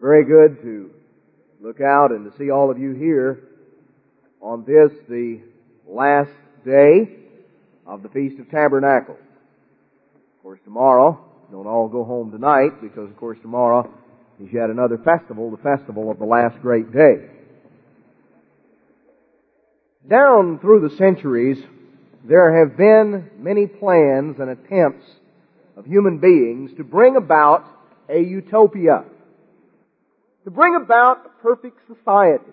Very good to look out and to see all of you here on this, the last day of the Feast of Tabernacles. Of course, tomorrow, don't all go home tonight because, of course, tomorrow is yet another festival, the festival of the last great day. Down through the centuries, there have been many plans and attempts of human beings to bring about a utopia, to bring about a perfect society.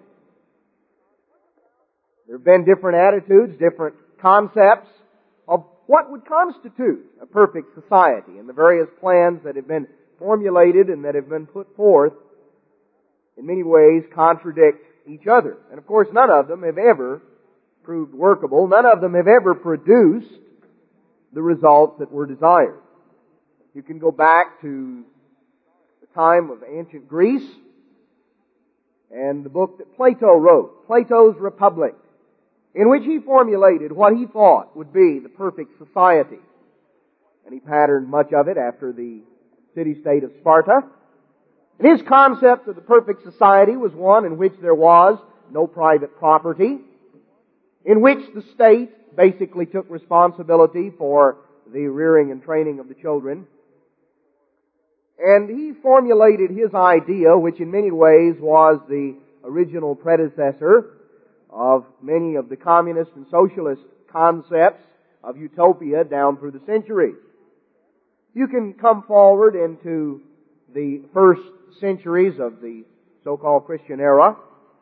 There have been different attitudes, different concepts of what would constitute a perfect society, and the various plans that have been formulated and that have been put forth in many ways contradict each other. And of course, none of them have ever proved workable. None of them have ever produced the results that were desired. You can go back to the time of ancient Greece and the book that Plato wrote, Plato's Republic, in which he formulated what he thought would be the perfect society. And he patterned much of it after the city-state of Sparta. And his concept of the perfect society was one in which there was no private property, in which the state basically took responsibility for the rearing and training of the children. And he formulated his idea, which in many ways was the original predecessor of many of the communist and socialist concepts of utopia down through the centuries. You can come forward into the first centuries of the so-called Christian era,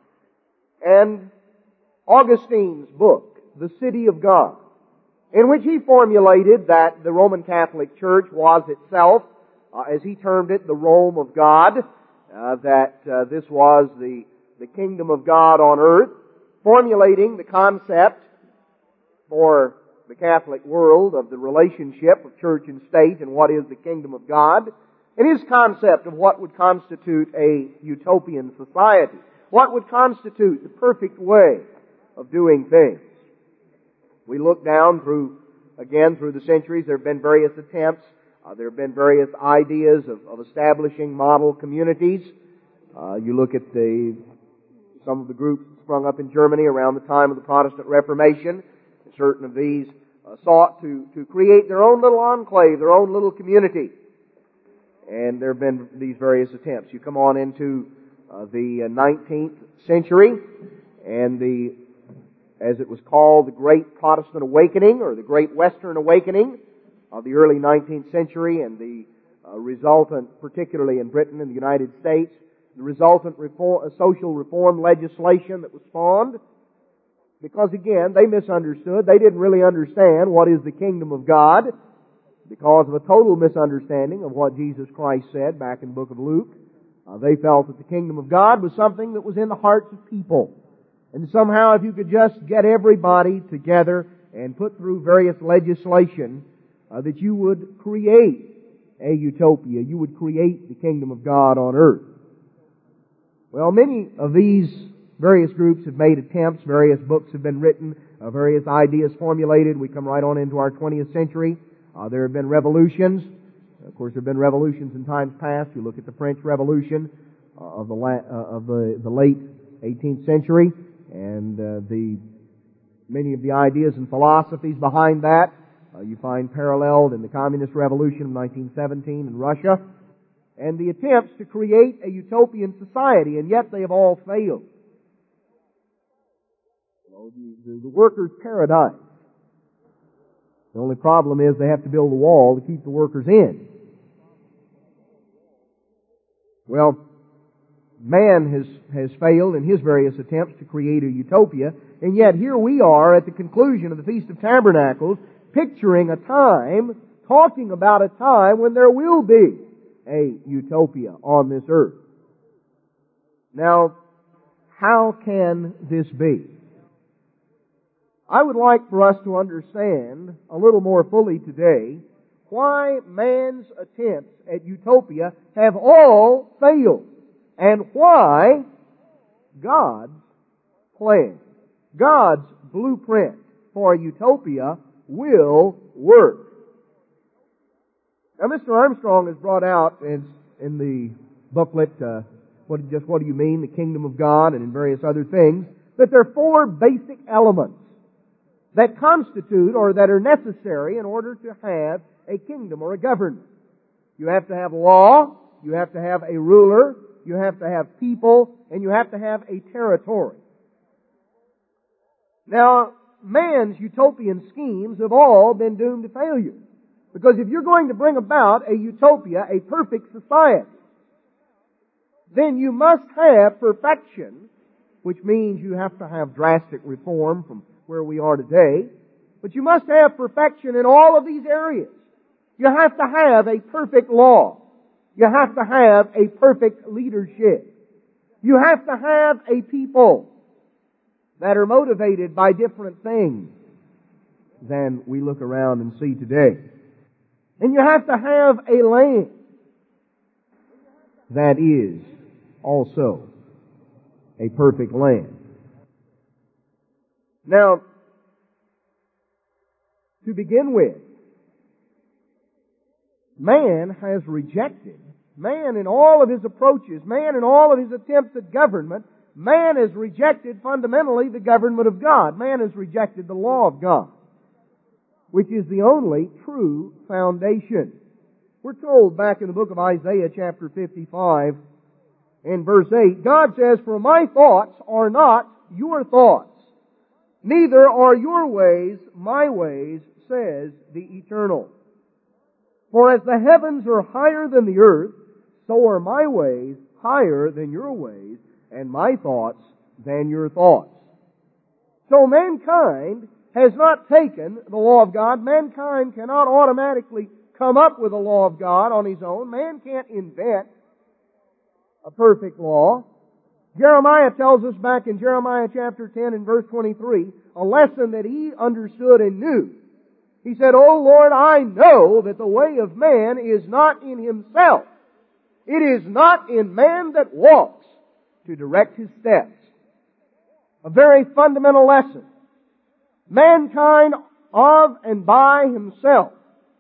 and Augustine's book, The City of God, in which he formulated that the Roman Catholic Church was itself, as he termed it, the Rome of God, that this was the kingdom of God on earth, formulating the concept for the Catholic world of the relationship of church and state and what is the kingdom of God, and his concept of what would constitute a utopian society, what would constitute the perfect way of doing things. We look down through the centuries. There have been various attempts. There have been various ideas of establishing model communities. You look at some of the groups sprung up in Germany around the time of the Protestant Reformation. Certain of these sought to create their own little enclave, their own little community. And there have been these various attempts. You come on into the 19th century and as it was called, the Great Protestant Awakening, or the Great Western Awakening of the early 19th century, and the resultant, particularly in Britain and the United States, the resultant social reform legislation that was spawned, because again, they misunderstood. They didn't really understand what is the kingdom of God, because of a total misunderstanding of what Jesus Christ said back in the book of Luke. They felt that the kingdom of God was something that was in the hearts of people. And somehow if you could just get everybody together and put through various legislation, that you would create a utopia. You would create the kingdom of God on earth. Well, many of these various groups have made attempts. Various books have been written. Various ideas formulated. We come right on into our 20th century. There have been revolutions. Of course, there have been revolutions in times past. You look at the French Revolution of the late 18th century, and many of the ideas and philosophies behind that you find paralleled in the Communist Revolution of 1917 in Russia, and the attempts to create a utopian society, and yet they have all failed. The workers' paradise. The only problem is they have to build a wall to keep the workers in. Well, man has failed in his various attempts to create a utopia, and yet here we are at the conclusion of the Feast of Tabernacles, picturing a time, talking about a time when there will be a utopia on this earth. Now, how can this be? I would like for us to understand a little more fully today why man's attempts at utopia have all failed, and why God's plan, God's blueprint for utopia will work. Now, Mr. Armstrong has brought out in the booklet what do you mean, the kingdom of God, and in various other things, that there are four basic elements that constitute or that are necessary in order to have a kingdom or a government. You have to have law, you have to have a ruler, you have to have people, and you have to have a territory. Now, man's utopian schemes have all been doomed to failure. Because if you're going to bring about a utopia, a perfect society, then you must have perfection, which means you have to have drastic reform from where we are today. But you must have perfection in all of these areas. You have to have a perfect law. You have to have a perfect leadership. You have to have a people that are motivated by different things than we look around and see today. And you have to have a land that is also a perfect land. Now, to begin with, man has rejected, man in all of his approaches, man in all of his attempts at government, man has rejected fundamentally the government of God. Man has rejected the law of God, which is the only true foundation. We're told back in the book of Isaiah chapter 55 in verse 8, God says, "For my thoughts are not your thoughts, neither are your ways my ways, says the Eternal. For as the heavens are higher than the earth, so are my ways higher than your ways, and my thoughts than your thoughts." So mankind has not taken the law of God. Mankind cannot automatically come up with a law of God on his own. Man can't invent a perfect law. Jeremiah tells us back in Jeremiah chapter 10 and verse 23, a lesson that he understood and knew. He said, "O Lord, I know that the way of man is not in himself. It is not in man that walks to direct his steps." A very fundamental lesson. Mankind of and by himself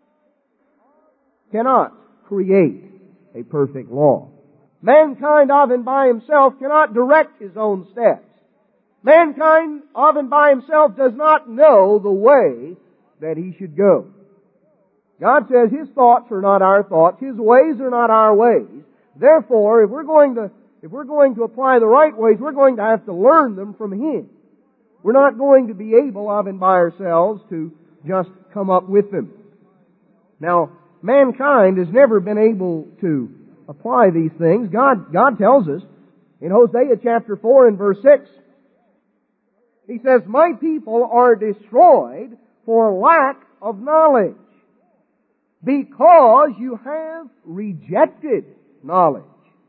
cannot create a perfect law. Mankind of and by himself cannot direct his own steps. Mankind of and by himself does not know the way that he should go. God says His thoughts are not our thoughts, His ways are not our ways. Therefore, if we're going to apply the right ways, we're going to have to learn them from Him. We're not going to be able of and by ourselves to just come up with them. Now, mankind has never been able to apply these things. God tells us in Hosea chapter 4 and verse 6, He says, "My people are destroyed for lack of knowledge, because you have rejected knowledge.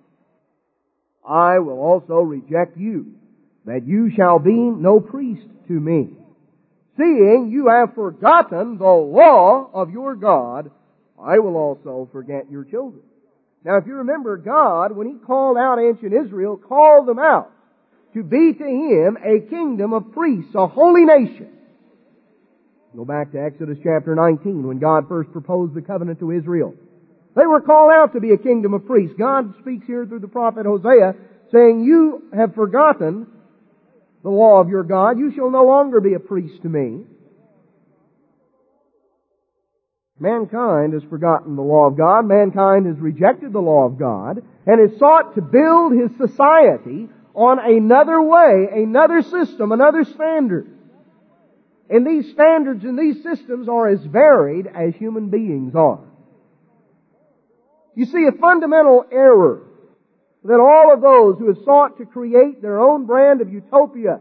I will also reject you, that you shall be no priest to me. Seeing you have forgotten the law of your God, I will also forget your children." Now, if you remember, God, when He called out ancient Israel, called them out to be to Him a kingdom of priests, a holy nation. Go back to Exodus chapter 19, when God first proposed the covenant to Israel. They were called out to be a kingdom of priests. God speaks here through the prophet Hosea, saying, "You have forgotten the law of your God. You shall no longer be a priest to me." Mankind has forgotten the law of God. Mankind has rejected the law of God and has sought to build his society on another way, another system, another standard. And these standards and these systems are as varied as human beings are. You see, a fundamental error that all of those who have sought to create their own brand of utopia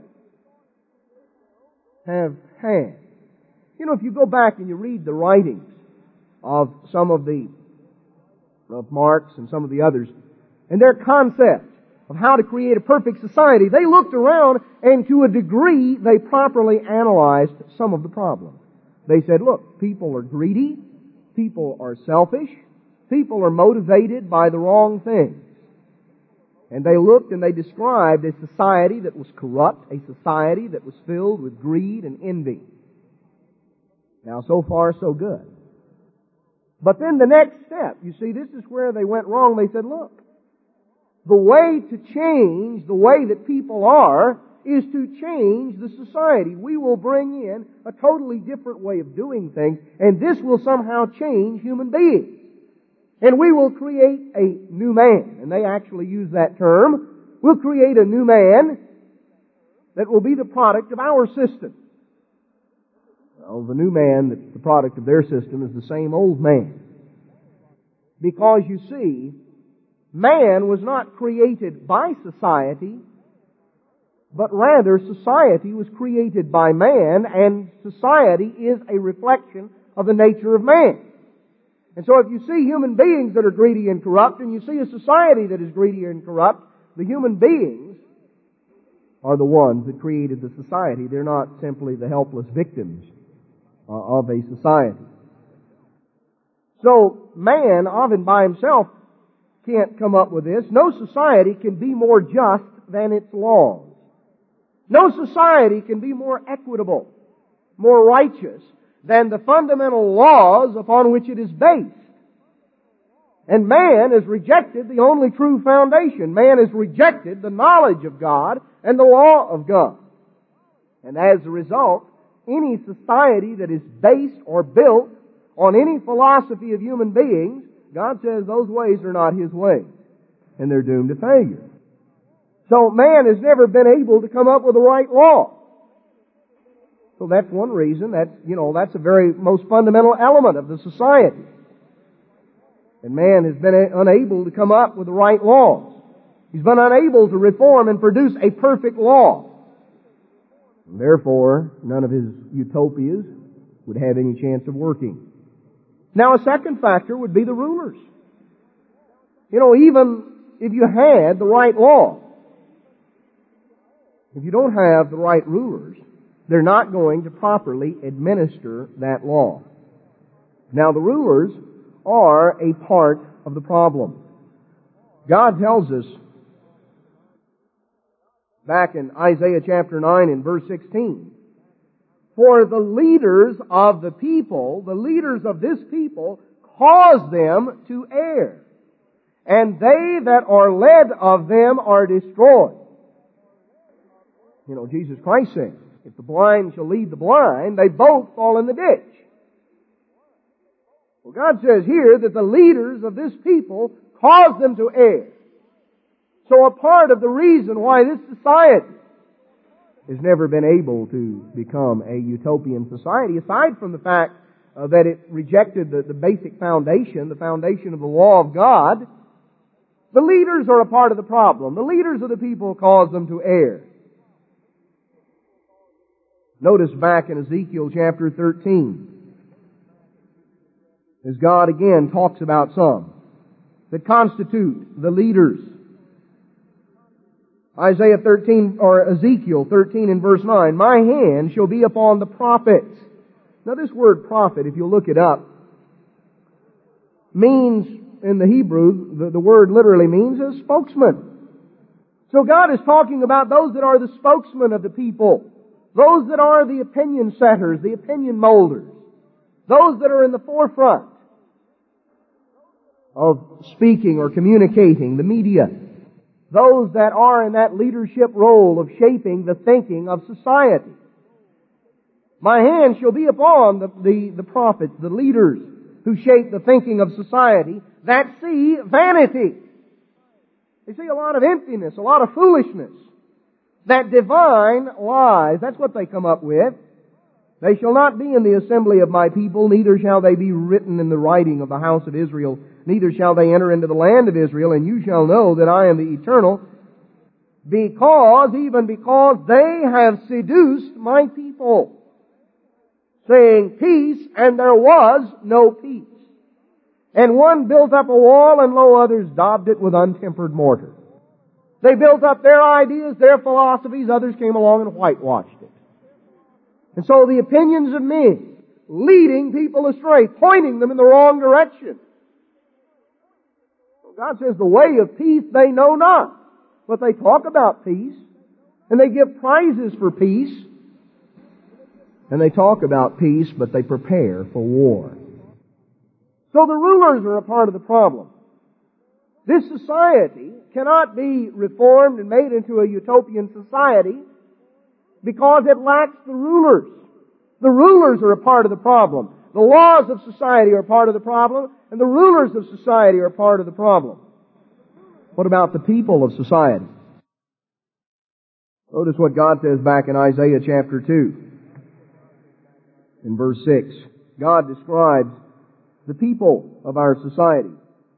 have had. You know, if you go back and you read the writings of some of Marx and some of the others, and their concept of how to create a perfect society, they looked around and to a degree they properly analyzed some of the problems. They said, look, people are greedy, people are selfish, people are motivated by the wrong things. And they looked and they described a society that was corrupt, a society that was filled with greed and envy. Now, so far, so good. But then the next step, you see, this is where they went wrong. They said, look, The way to change the way that people are is to change the society. We will bring in a totally different way of doing things, and this will somehow change human beings. And we will create a new man. And they actually use that term. We'll create a new man that will be the product of our system. Well, the new man that's the product of their system is the same old man. Because you see, man was not created by society, but rather society was created by man, and society is a reflection of the nature of man. And so if you see human beings that are greedy and corrupt, and you see a society that is greedy and corrupt, the human beings are the ones that created the society. They're not simply the helpless victims of a society. So man, of and by himself, can't come up with this. No society can be more just than its laws. No society can be more equitable, more righteous than the fundamental laws upon which it is based. And man has rejected the only true foundation. Man has rejected the knowledge of God and the law of God. And as a result, any society that is based or built on any philosophy of human beings, God says those ways are not His ways. And they're doomed to failure. So man has never been able to come up with the right law. So that's one reason. That's a very most fundamental element of the society. And man has been unable to come up with the right laws. He's been unable to reform and produce a perfect law. And therefore, none of his utopias would have any chance of working. Now, a second factor would be the rulers. Even if you had the right law, if you don't have the right rulers, they're not going to properly administer that law. Now, the rulers are a part of the problem. God tells us back in Isaiah chapter 9 and verse 16, for the leaders of the people, the leaders of this people, cause them to err, and they that are led of them are destroyed. Jesus Christ said, if the blind shall lead the blind, they both fall in the ditch. Well, God says here that the leaders of this people cause them to err. So a part of the reason why this society has never been able to become a utopian society, aside from the fact that it rejected the basic foundation, the foundation of the law of God, the leaders are a part of the problem. The leaders of the people cause them to err. Notice back in Ezekiel chapter 13, as God again talks about some that constitute the leaders. Isaiah 13, or Ezekiel 13 and verse 9, my hand shall be upon the prophets. Now this word prophet, if you look it up, means, in the Hebrew, the word literally means a spokesman. So God is talking about those that are the spokesmen of the people. Those that are the opinion setters, the opinion molders. Those that are in the forefront of speaking or communicating, the media. Those that are in that leadership role of shaping the thinking of society. My hand shall be upon the prophets, the leaders who shape the thinking of society, that see vanity. They see a lot of emptiness, a lot of foolishness. That divine lies, that's what they come up with. They shall not be in the assembly of my people, neither shall they be written in the writing of the house of Israel, neither shall they enter into the land of Israel, and you shall know that I am the Eternal, even because they have seduced my people, saying peace, and there was no peace. And one built up a wall, and lo, others daubed it with untempered mortar. They built up their ideas, their philosophies, others came along and whitewashed it. And so the opinions of men, leading people astray, pointing them in the wrong direction. God says the way of peace they know not. But they talk about peace, and they give prizes for peace, and they talk about peace, but they prepare for war. So the rulers are a part of the problem. This society cannot be reformed and made into a utopian society because it lacks the rulers. The rulers are a part of the problem. The laws of society are part of the problem, and the rulers of society are part of the problem. What about the people of society? Notice what God says back in Isaiah chapter 2, in verse 6. God describes the people of our society.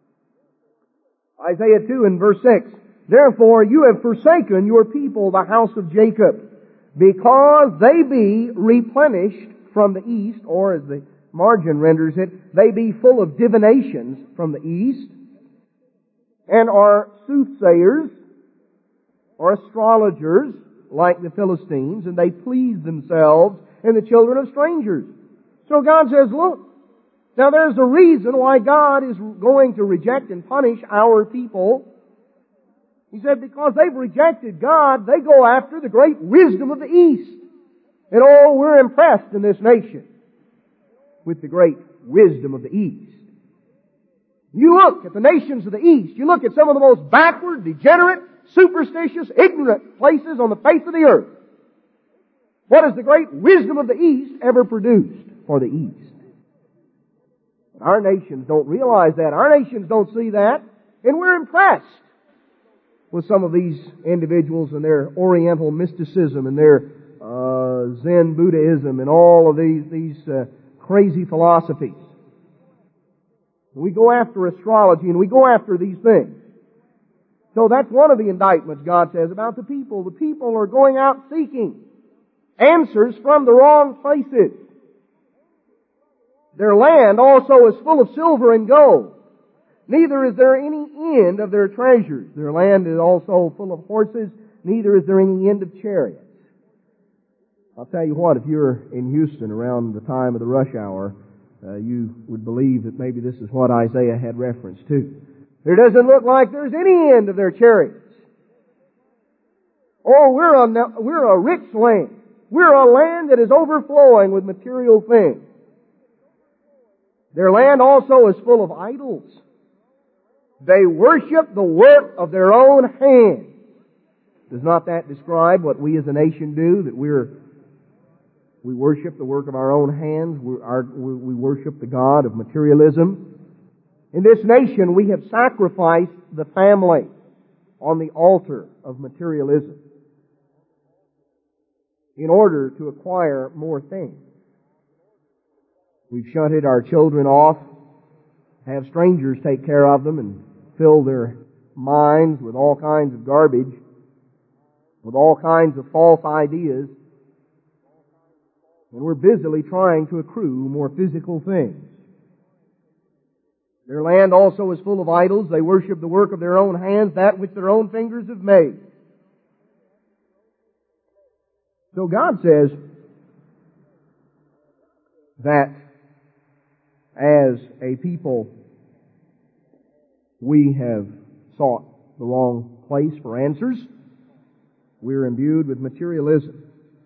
Isaiah 2 in verse 6. Therefore you have forsaken your people, the house of Jacob, because they be replenished from the east, or as the margin renders it, they be full of divinations from the east, and are soothsayers, or astrologers, like the Philistines, and they please themselves in the children of strangers. So God says, look, now there's a reason why God is going to reject and punish our people. He said, because they've rejected God, they go after the great wisdom of the East. And oh, we're impressed in this nation with the great wisdom of the East. You look at the nations of the East, you look at some of the most backward, degenerate, superstitious, ignorant places on the face of the earth. What has the great wisdom of the East ever produced for the East? Our nations don't realize that. Our nations don't see that. And we're impressed with some of these individuals and their Oriental mysticism and their Zen Buddhism and all of these crazy philosophies. We go after astrology and we go after these things. So that's one of the indictments God says about the people. The people are going out seeking answers from the wrong places. Their land also is full of silver and gold. Neither is there any end of their treasures. Their land is also full of horses. Neither is there any end of chariots. I'll tell you what, if you're in Houston around the time of the rush hour, you would believe that maybe this is what Isaiah had reference to. There doesn't look like there's any end of their chariots. Oh, we're a rich land. We're a land that is overflowing with material things. Their land also is full of idols. They worship the work of their own hands. Does not that describe what we as a nation do? That we worship the work of our own hands. We worship the God of materialism. In this nation, we have sacrificed the family on the altar of materialism in order to acquire more things. We've shunted our children off, have strangers take care of them, and fill their minds with all kinds of garbage, with all kinds of false ideas. And we're busily trying to accrue more physical things. Their land also is full of idols. They worship the work of their own hands, that which their own fingers have made. So God says that as a people, we have sought the wrong place for answers. We're imbued with materialism.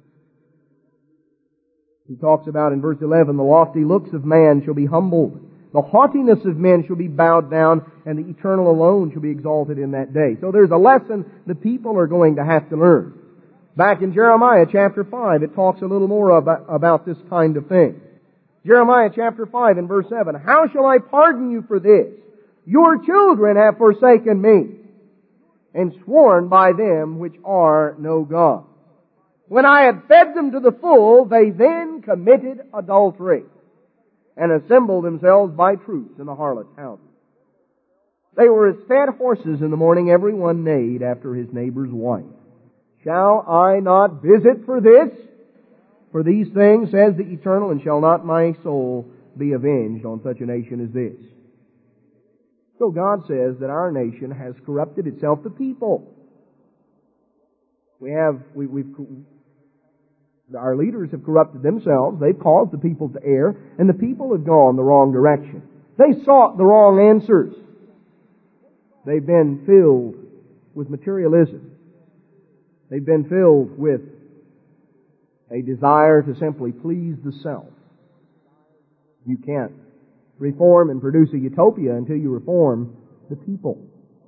He talks about in verse 11, the lofty looks of man shall be humbled. The haughtiness of men shall be bowed down, and the eternal alone shall be exalted in that day. So there's a lesson the people are going to have to learn. Back in Jeremiah chapter 5, it talks a little more about this kind of thing. Jeremiah chapter 5 and verse 7, how shall I pardon you for this? Your children have forsaken me, and sworn by them which are no God. When I had fed them to the full, they then committed adultery, and assembled themselves by troops in the harlots' houses. They were as fed horses in the morning, every one neighed after his neighbor's wife. Shall I not visit for this? For these things, says the Eternal, and shall not my soul be avenged on such a nation as this? So God says that our nation has corrupted itself, the people. Our leaders have corrupted themselves. They've caused the people to err, and the people have gone the wrong direction. They sought the wrong answers. They've been filled with materialism. They've been filled with a desire to simply please the self. You can't reform and produce a utopia until you reform the people.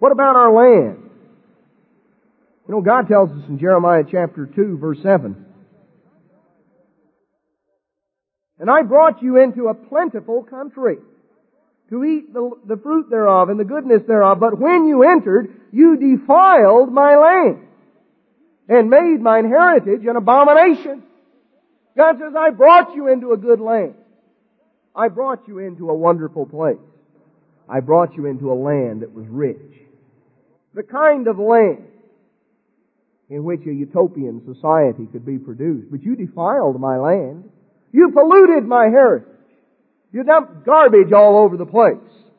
What about our land? You know, God tells us in Jeremiah chapter 2, verse 7, "And I brought you into a plentiful country, to eat the fruit thereof and the goodness thereof. But when you entered, you defiled my land, and made mine heritage an abomination." God says, I brought you into a good land. I brought you into a wonderful place. I brought you into a land that was rich. The kind of land in which a utopian society could be produced. But you defiled my land. You polluted my heritage. You dumped garbage all over the place.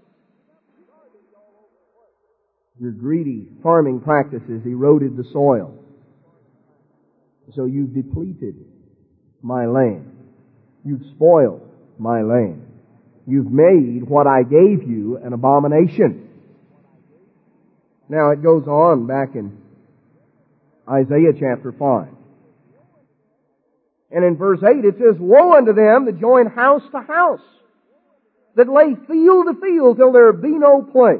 Your greedy farming practices eroded the soil. So you've depleted my land. You've spoiled my land. You've made what I gave you an abomination. Now it goes on back in Isaiah chapter 5. And in verse 8 it says, "Woe unto them that join house to house, that lay field to field till there be no place."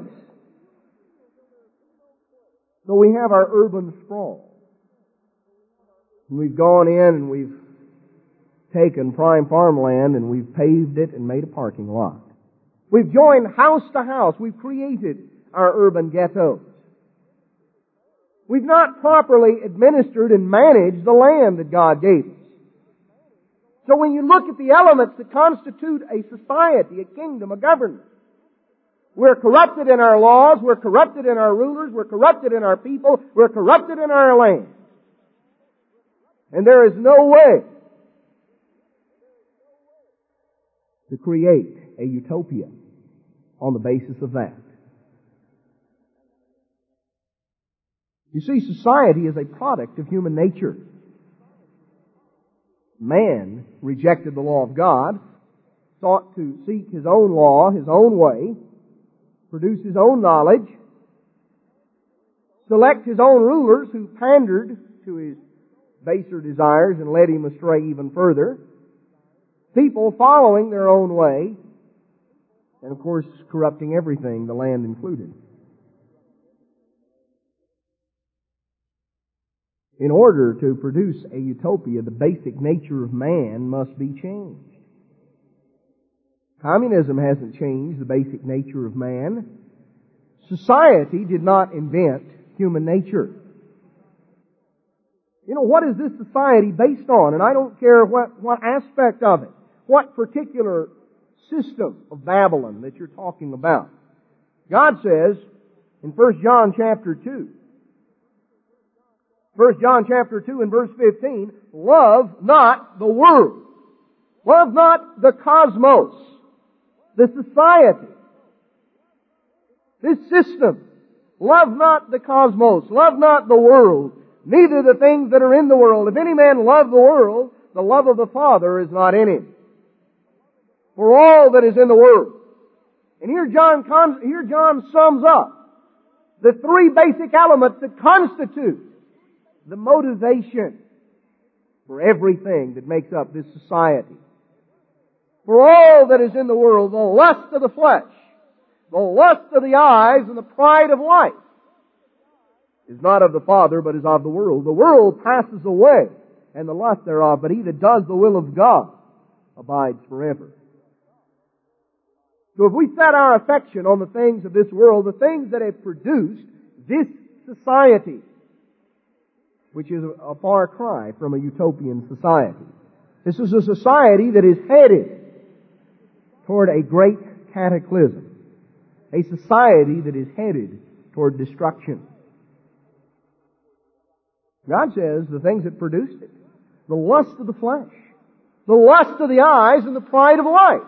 So we have our urban sprawl. And we've gone in and we've taken prime farmland and we've paved it and made a parking lot. We've joined house to house. We've created our urban ghettos. We've not properly administered and managed the land that God gave us. So when you look at the elements that constitute a society, a kingdom, a government, we're corrupted in our laws, we're corrupted in our rulers, we're corrupted in our people, we're corrupted in our land. And there is no way to create a utopia on the basis of that. You see, society is a product of human nature. Man rejected the law of God, sought to seek his own law, his own way, produce his own knowledge, select his own rulers who pandered to his baser desires and led him astray even further. People following their own way, and of course corrupting everything, the land included. In order to produce a utopia, the basic nature of man must be changed. Communism hasn't changed the basic nature of man. Society did not invent human nature. You know, what is this society based on? And I don't care what aspect of it, what particular system of Babylon that you're talking about. God says in 1 John chapter 2, 1 John chapter 2 and verse 15, "Love not the world. Love not the cosmos, the society, this system. Love not the cosmos. Love not the world, neither the things that are in the world. If any man love the world, the love of the Father is not in him. For all that is in the world." And here John sums up the three basic elements that constitute the motivation for everything that makes up this society. For all that is in the world, the lust of the flesh, the lust of the eyes, and the pride of life is not of the Father, but is of the world. The world passes away, and the lust thereof, but he that does the will of God abides forever. So if we set our affection on the things of this world, the things that have produced this society, which is a far cry from a utopian society. This is a society that is headed toward a great cataclysm. A society that is headed toward destruction. God says the things that produced it, the lust of the flesh, the lust of the eyes, and the pride of life.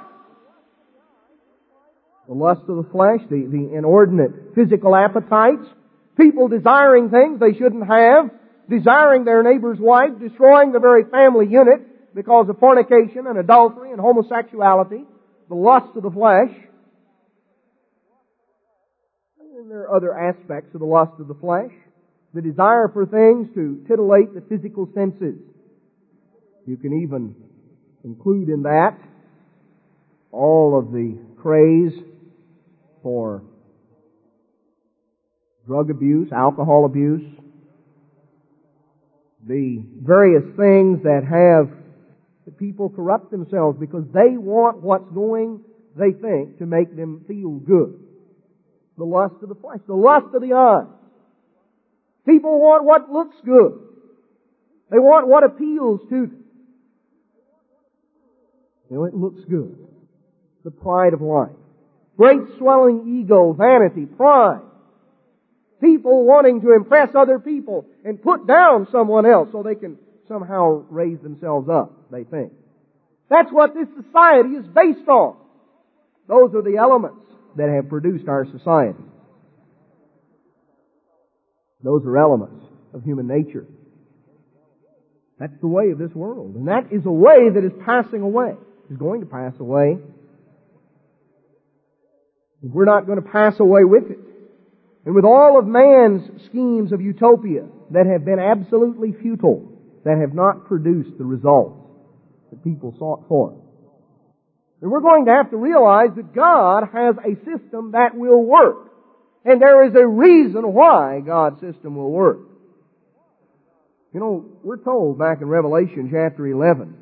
The lust of the flesh, the inordinate physical appetites, people desiring things they shouldn't have, desiring their neighbor's wife, destroying the very family unit because of fornication and adultery and homosexuality, the lust of the flesh. And there are other aspects of the lust of the flesh. The desire for things to titillate the physical senses. You can even include in that all of the craze for drug abuse, alcohol abuse, the various things that have the people corrupt themselves because they want what's going, they think, to make them feel good. The lust of the flesh, the lust of the eye. People want what looks good. They want what appeals to them. You know, it looks good. The pride of life. Great swelling ego, vanity, pride. People wanting to impress other people and put down someone else so they can somehow raise themselves up, they think. That's what this society is based on. Those are the elements that have produced our society. Those are elements of human nature. That's the way of this world. And that is a way that is passing away. Is going to pass away. We're not going to pass away with it. And with all of man's schemes of utopia that have been absolutely futile, that have not produced the results that people sought for. And we're going to have to realize that God has a system that will work. And there is a reason why God's system will work. You know, we're told back in Revelation chapter 11,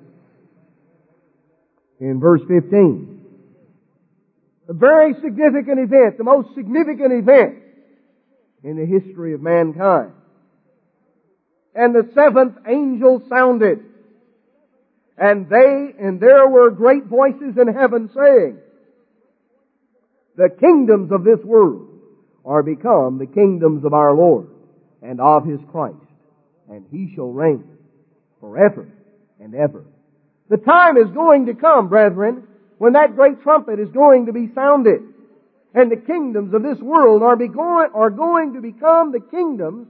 in verse 15, a very significant event, the most significant event in the history of mankind. And the seventh angel sounded, and there were great voices in heaven saying, the kingdoms of this world are become the kingdoms of our Lord and of His Christ, and He shall reign forever and ever. The time is going to come, brethren, when that great trumpet is going to be sounded, and the kingdoms of this world are going to become the kingdoms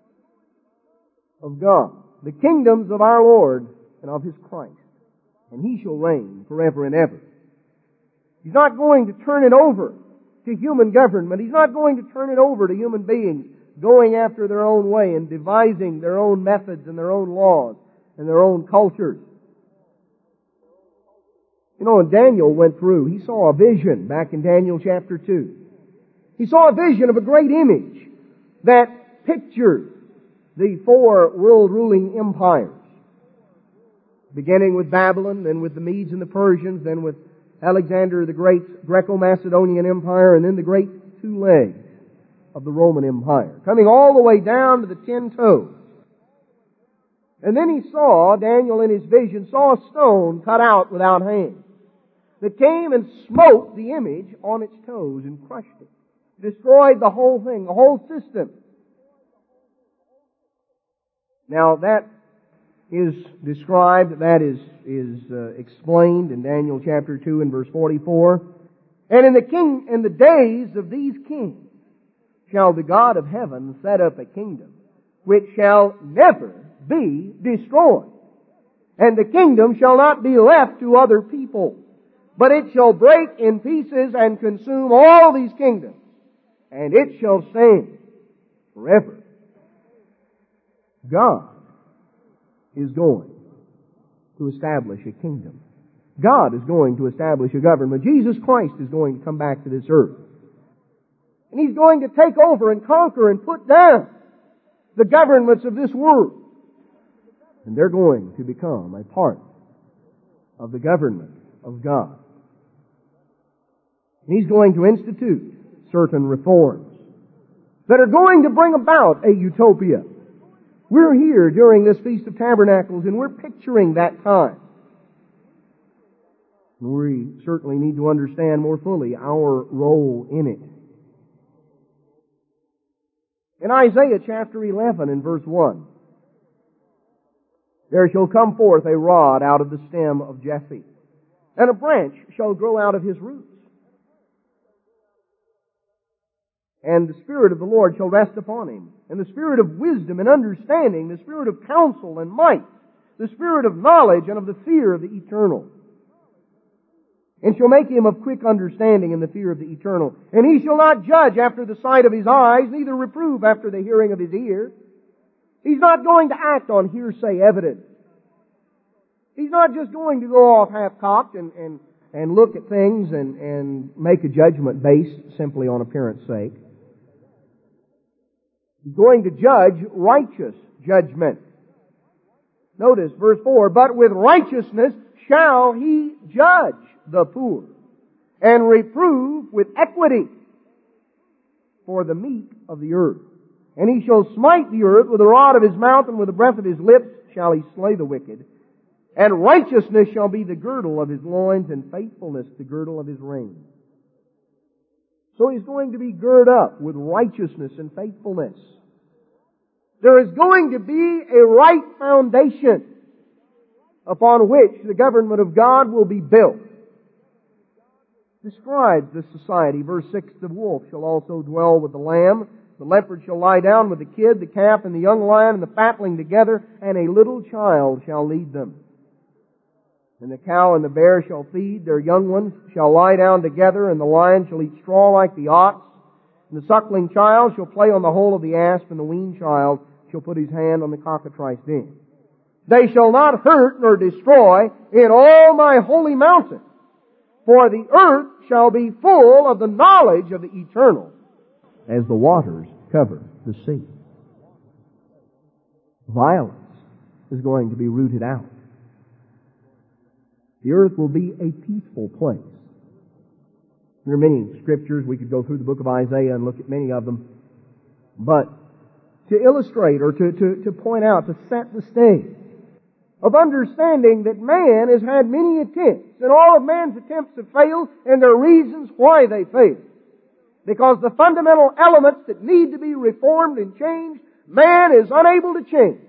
of God, the kingdoms of our Lord and of His Christ, and He shall reign forever and ever. He's not going to turn it over to human government. He's not going to turn it over to human beings going after their own way and devising their own methods and their own laws and their own cultures. You know, when Daniel went through, he saw a vision back in Daniel chapter 2. He saw a vision of a great image that pictured the four world-ruling empires, beginning with Babylon, then with the Medes and the Persians, then with Alexander the Great's Greco-Macedonian Empire, and then the great two legs of the Roman Empire, coming all the way down to the 10 toes. And then he saw, Daniel in his vision, saw a stone cut out without hands that came and smote the image on its toes and crushed it. Destroyed the whole thing, the whole system. Now that is described, that is explained in Daniel chapter 2 and verse 44. And in the days of these kings shall the God of heaven set up a kingdom which shall never be destroyed. And the kingdom shall not be left to other people, but it shall break in pieces and consume all these kingdoms, and it shall stand forever. God is going to establish a kingdom. God is going to establish a government. Jesus Christ is going to come back to this earth. And He's going to take over and conquer and put down the governments of this world. And they're going to become a part of the government of God. And He's going to institute certain reforms that are going to bring about a utopia. We're here during this Feast of Tabernacles, and we're picturing that time. We certainly need to understand more fully our role in it. In Isaiah chapter 11 and verse 1, there shall come forth a rod out of the stem of Jesse, and a branch shall grow out of his roots. And the Spirit of the Lord shall rest upon him, and the Spirit of wisdom and understanding, the Spirit of counsel and might, the Spirit of knowledge and of the fear of the eternal. And shall make him of quick understanding in the fear of the eternal. And he shall not judge after the sight of his eyes, neither reprove after the hearing of his ears. He's not going to act on hearsay evidence. He's not just going to go off half-cocked and look at things and make a judgment based simply on appearance sake. He's going to judge righteous judgment. Notice verse 4, but with righteousness shall he judge the poor, and reprove with equity for the meek of the earth. And he shall smite the earth with the rod of his mouth, and with the breath of his lips shall he slay the wicked. And righteousness shall be the girdle of his loins, and faithfulness the girdle of his reins. So he's going to be girded up with righteousness and faithfulness. There is going to be a right foundation upon which the government of God will be built. Describes this society. Verse 6, the wolf shall also dwell with the lamb. The leopard shall lie down with the kid, the calf, and the young lion, and the fatling together, and a little child shall lead them. And the cow and the bear shall feed, their young ones shall lie down together, and the lion shall eat straw like the ox. And the suckling child shall play on the hole of the asp, and the weaned child shall put his hand on the cockatrice den. They shall not hurt nor destroy in all my holy mountain, for the earth shall be full of the knowledge of the eternal, as the waters cover the sea. Violence is going to be rooted out. The earth will be a peaceful place. There are many scriptures. We could go through the book of Isaiah and look at many of them. But to illustrate or to point out, to set the stage of understanding that man has had many attempts, and all of man's attempts have failed, and there are reasons why they failed. Because the fundamental elements that need to be reformed and changed, man is unable to change.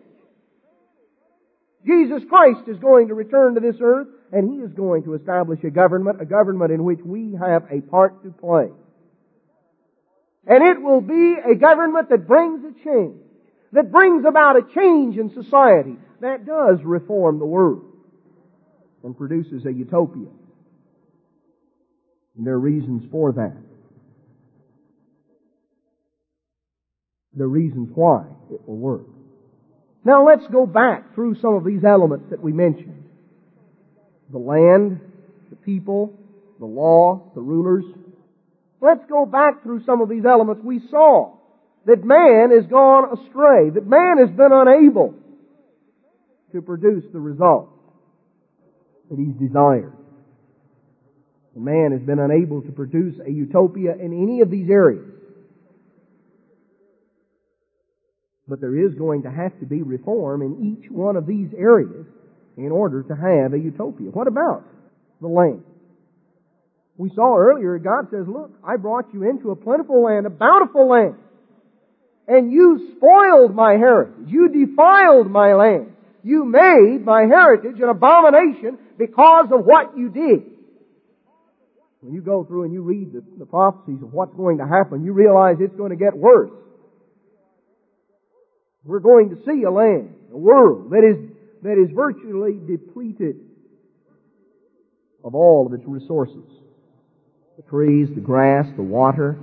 Jesus Christ is going to return to this earth, and He is going to establish a government in which we have a part to play. And it will be a government that brings a change, that brings about a change in society, that does reform the world and produces a utopia. And there are reasons for that. There are reasons why it will work. Now let's go back through some of these elements that we mentioned. The land, the people, the law, the rulers. Let's go back through some of these elements. We saw that man has gone astray, that man has been unable to produce the results that he's desired. Man has been unable to produce a utopia in any of these areas. But there is going to have to be reform in each one of these areas in order to have a utopia. What about the land? We saw earlier, God says, look, I brought you into a plentiful land, a bountiful land, and you spoiled my heritage. You defiled my land. You made my heritage an abomination because of what you did. When you go through and you read the prophecies of what's going to happen, you realize it's going to get worse. We're going to see a land, a world that is virtually depleted of all of its resources. The trees, the grass, the water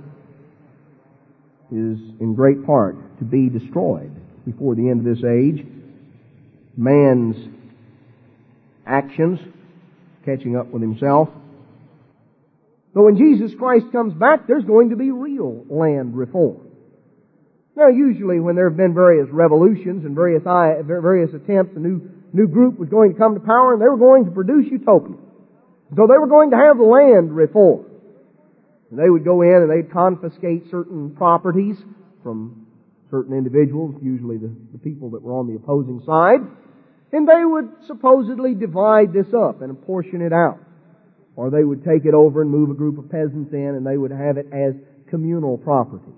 is in great part to be destroyed before the end of this age. Man's actions catching up with himself. So when Jesus Christ comes back, there's going to be real land reform. Now, usually when there have been various revolutions and various attempts, a new group was going to come to power, and they were going to produce utopia. So they were going to have the land reform. And they would go in and they'd confiscate certain properties from certain individuals, usually the people that were on the opposing side, and they would supposedly divide this up and portion it out. Or they would take it over and move a group of peasants in, and they would have it as communal property.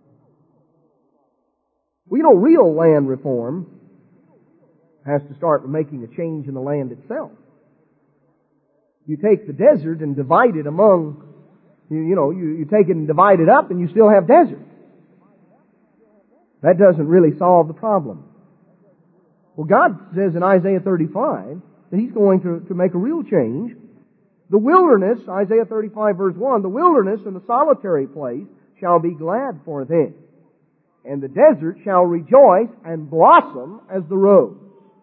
Well, real land reform has to start with making a change in the land itself. You take the desert and divide it among, you take it and divide it up and you still have desert. That doesn't really solve the problem. Well, God says in Isaiah 35 that He's going to make a real change. The wilderness, Isaiah 35 verse 1, the wilderness and the solitary place shall be glad for them, and the desert shall rejoice and blossom as the rose.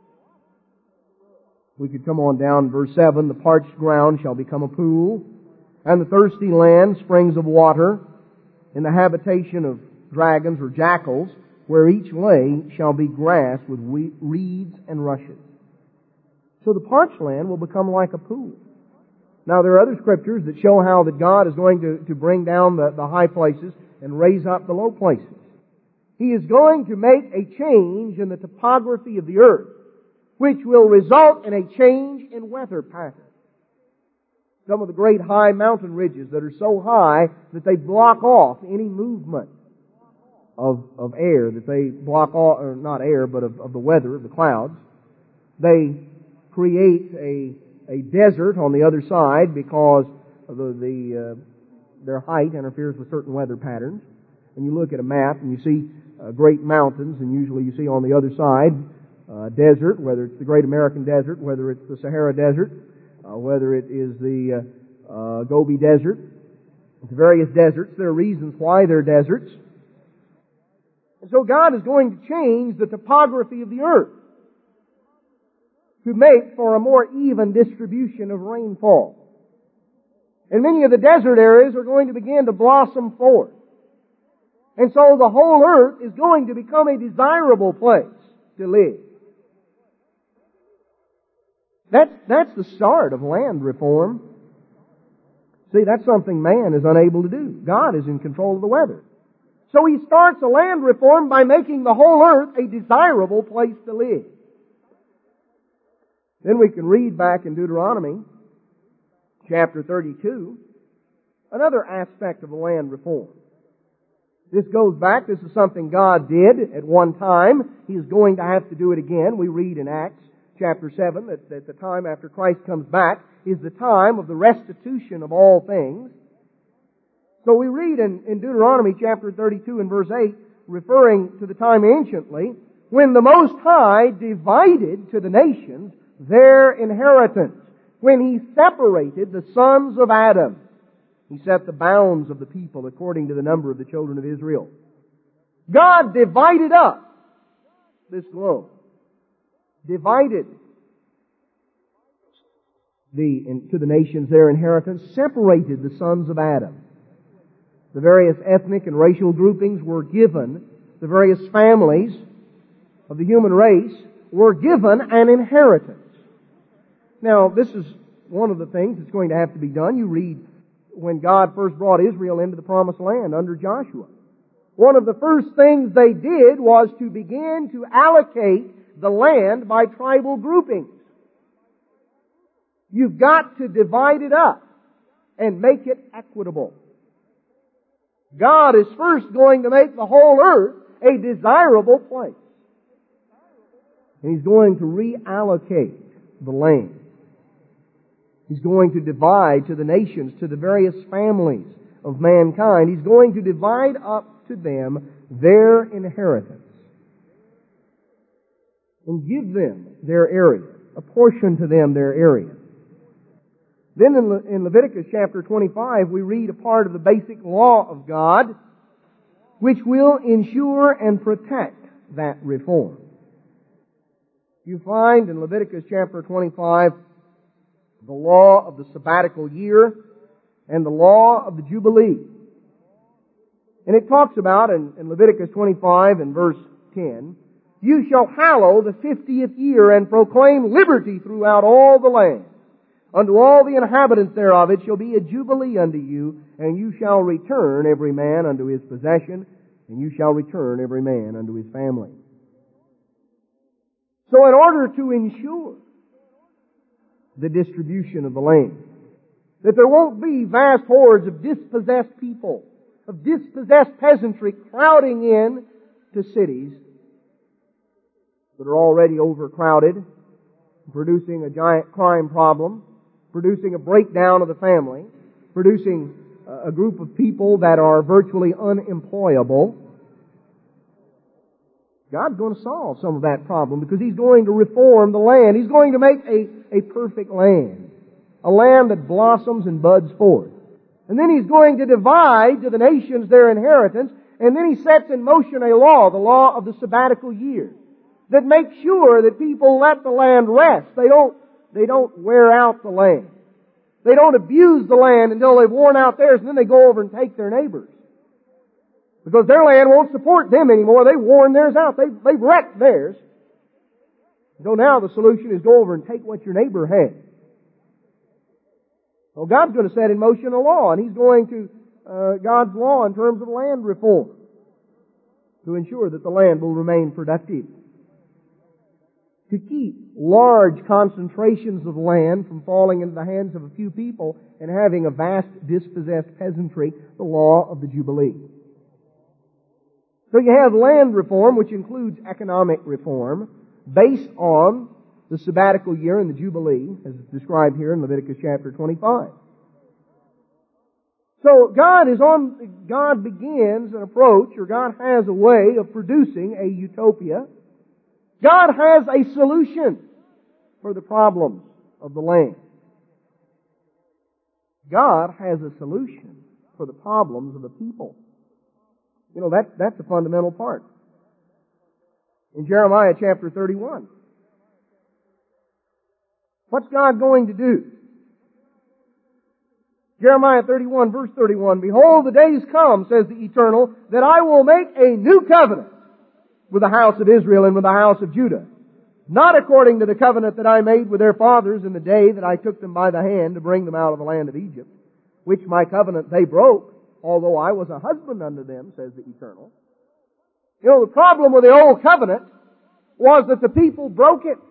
We could come on down verse 7, the parched ground shall become a pool, and the thirsty land springs of water. In the habitation of dragons or jackals, where each lay shall be grass with reeds and rushes. So the parched land will become like a pool. Now there are other scriptures that show how that God is going to bring down the high places and raise up the low places. He is going to make a change in the topography of the earth, which will result in a change in weather patterns. Some of the great high mountain ridges that are so high that they block off any movement of air, that they block off, or not air, but of the weather, of the clouds. They create a desert on the other side because of their height interferes with certain weather patterns. And you look at a map and you see great mountains, and usually you see on the other side desert, whether it's the Great American Desert, whether it's the Sahara Desert, whether it is the Gobi Desert, the various deserts. There are reasons why they're deserts. And so God is going to change the topography of the earth to make for a more even distribution of rainfall. And many of the desert areas are going to begin to blossom forth. And so the whole earth is going to become a desirable place to live. That's the start of land reform. See, that's something man is unable to do. God is in control of the weather. So He starts a land reform by making the whole earth a desirable place to live. Then we can read back in Deuteronomy chapter 32 another aspect of the land reform. This goes back, this is something God did at one time. He is going to have to do it again. We read in Acts chapter 7 that the time after Christ comes back is the time of the restitution of all things. So we read in Deuteronomy chapter 32 and verse 8, referring to the time anciently, when the Most High divided to the nations their inheritance, when He separated the sons of Adam. He set the bounds of the people according to the number of the children of Israel. God divided up this globe. Divided to the nations their inheritance, separated the sons of Adam. The various ethnic and racial groupings were given, the various families of the human race were given an inheritance. Now, this is one of the things that's going to have to be done. You read when God first brought Israel into the Promised Land under Joshua. One of the first things they did was to begin to allocate the land by tribal groupings. You've got to divide it up and make it equitable. God is first going to make the whole earth a desirable place. And He's going to reallocate the land. He's going to divide to the nations, to the various families of mankind. He's going to divide up to them their inheritance and give them their area, apportion to them their area. Then in Leviticus chapter 25, we read a part of the basic law of God, which will ensure and protect that reform. You find in Leviticus chapter 25 the law of the sabbatical year and the law of the Jubilee. And it talks about in Leviticus 25 and verse 10, "You shall hallow the 50th year and proclaim liberty throughout all the land. Unto all the inhabitants thereof it shall be a jubilee unto you, and you shall return every man unto his possession, and you shall return every man unto his family." So in order to ensure the distribution of the land, that there won't be vast hordes of dispossessed people, of dispossessed peasantry crowding in to cities that are already overcrowded, producing a giant crime problem, producing a breakdown of the family, producing a group of people that are virtually unemployable. God's going to solve some of that problem because He's going to reform the land. He's going to make a perfect land, a land that blossoms and buds forth. And then He's going to divide to the nations their inheritance, and then He sets in motion a law, the law of the sabbatical year, that makes sure that people let the land rest. They don't wear out the land. They don't abuse the land until they've worn out theirs, and then they go over and take their neighbors. Because their land won't support them anymore. They've worn theirs out. They've wrecked theirs. So now the solution is go over and take what your neighbor has. Well, God's going to set in motion a law, and He's going to, God's law in terms of land reform to ensure that the land will remain productive. To keep large concentrations of land from falling into the hands of a few people and having a vast dispossessed peasantry, the law of the Jubilee. So you have land reform, which includes economic reform, based on the sabbatical year and the Jubilee, as described here in Leviticus chapter 25. So God begins an approach, or God has a way of producing a utopia. God has a solution for the problems of the land. God has a solution for the problems of the people. You know, that's the fundamental part. In Jeremiah chapter 31, what's God going to do? Jeremiah 31 verse 31, Behold, the days come, says the Eternal, that I will make a new covenant with the house of Israel and with the house of Judah. Not according to the covenant that I made with their fathers in the day that I took them by the hand to bring them out of the land of Egypt, which my covenant they broke, although I was a husband unto them, says the Eternal. You know, the problem with the old covenant was that the people broke it.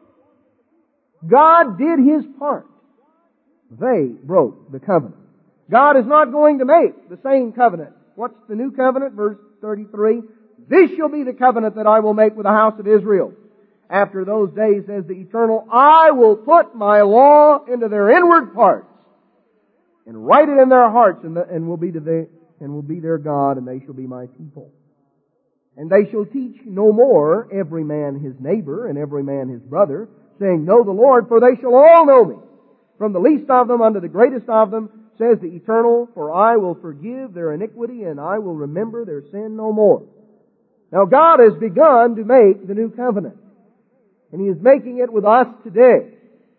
God did His part. They broke the covenant. God is not going to make the same covenant. What's the new covenant? Verse 33. This shall be the covenant that I will make with the house of Israel. After those days, says the Eternal, I will put my law into their inward parts and write it in their hearts, and will be their God, and they shall be my people. And they shall teach no more every man his neighbor and every man his brother, saying, Know the Lord, for they shall all know me, from the least of them unto the greatest of them, says the Eternal, for I will forgive their iniquity, and I will remember their sin no more. Now God has begun to make the new covenant, and He is making it with us today.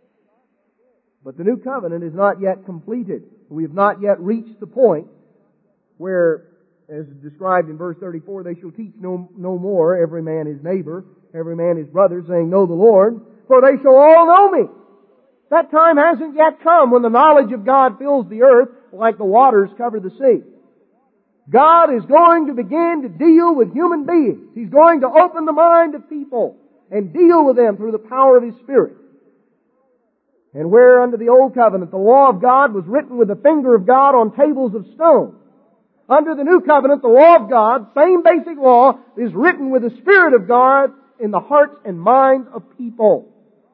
But the new covenant is not yet completed. We have not yet reached the point where, as described in verse 34, they shall teach no more every man his neighbor, every man his brother, saying, Know the Lord, for they shall all know me. That time hasn't yet come when the knowledge of God fills the earth like the waters cover the sea. God is going to begin to deal with human beings. He's going to open the mind of people and deal with them through the power of His Spirit. And where under the Old Covenant the law of God was written with the finger of God on tables of stone, under the New Covenant the law of God, same basic law, is written with the Spirit of God in the hearts and minds of people.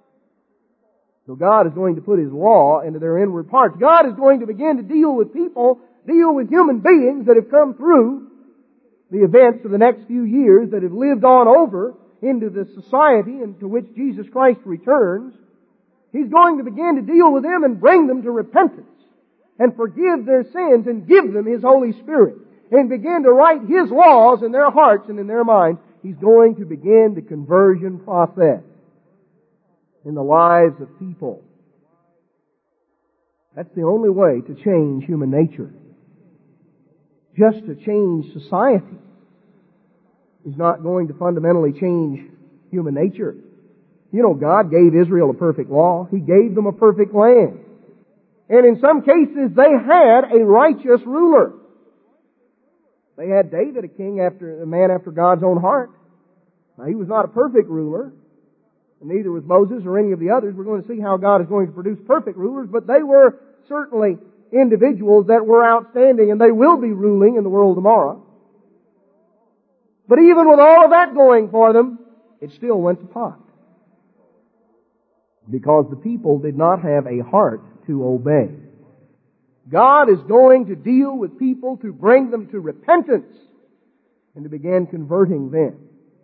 So God is going to put His law into their inward parts. God is going to begin to deal with people, deal with human beings that have come through the events of the next few years, that have lived on over into the society into which Jesus Christ returns. He's going to begin to deal with them and bring them to repentance and forgive their sins and give them His Holy Spirit and begin to write His laws in their hearts and in their minds. He's going to begin the conversion process in the lives of people. That's the only way to change human nature. Just to change society is not going to fundamentally change human nature. You know, God gave Israel a perfect law. He gave them a perfect land. And in some cases, they had a righteous ruler. They had David, a man after God's own heart. Now, he was not a perfect ruler, and neither was Moses or any of the others. We're going to see how God is going to produce perfect rulers, but they were certainly individuals that were outstanding, and they will be ruling in the world tomorrow. But even with all of that going for them, it still went to pot. Because the people did not have a heart to obey. God is going to deal with people to bring them to repentance and to begin converting them.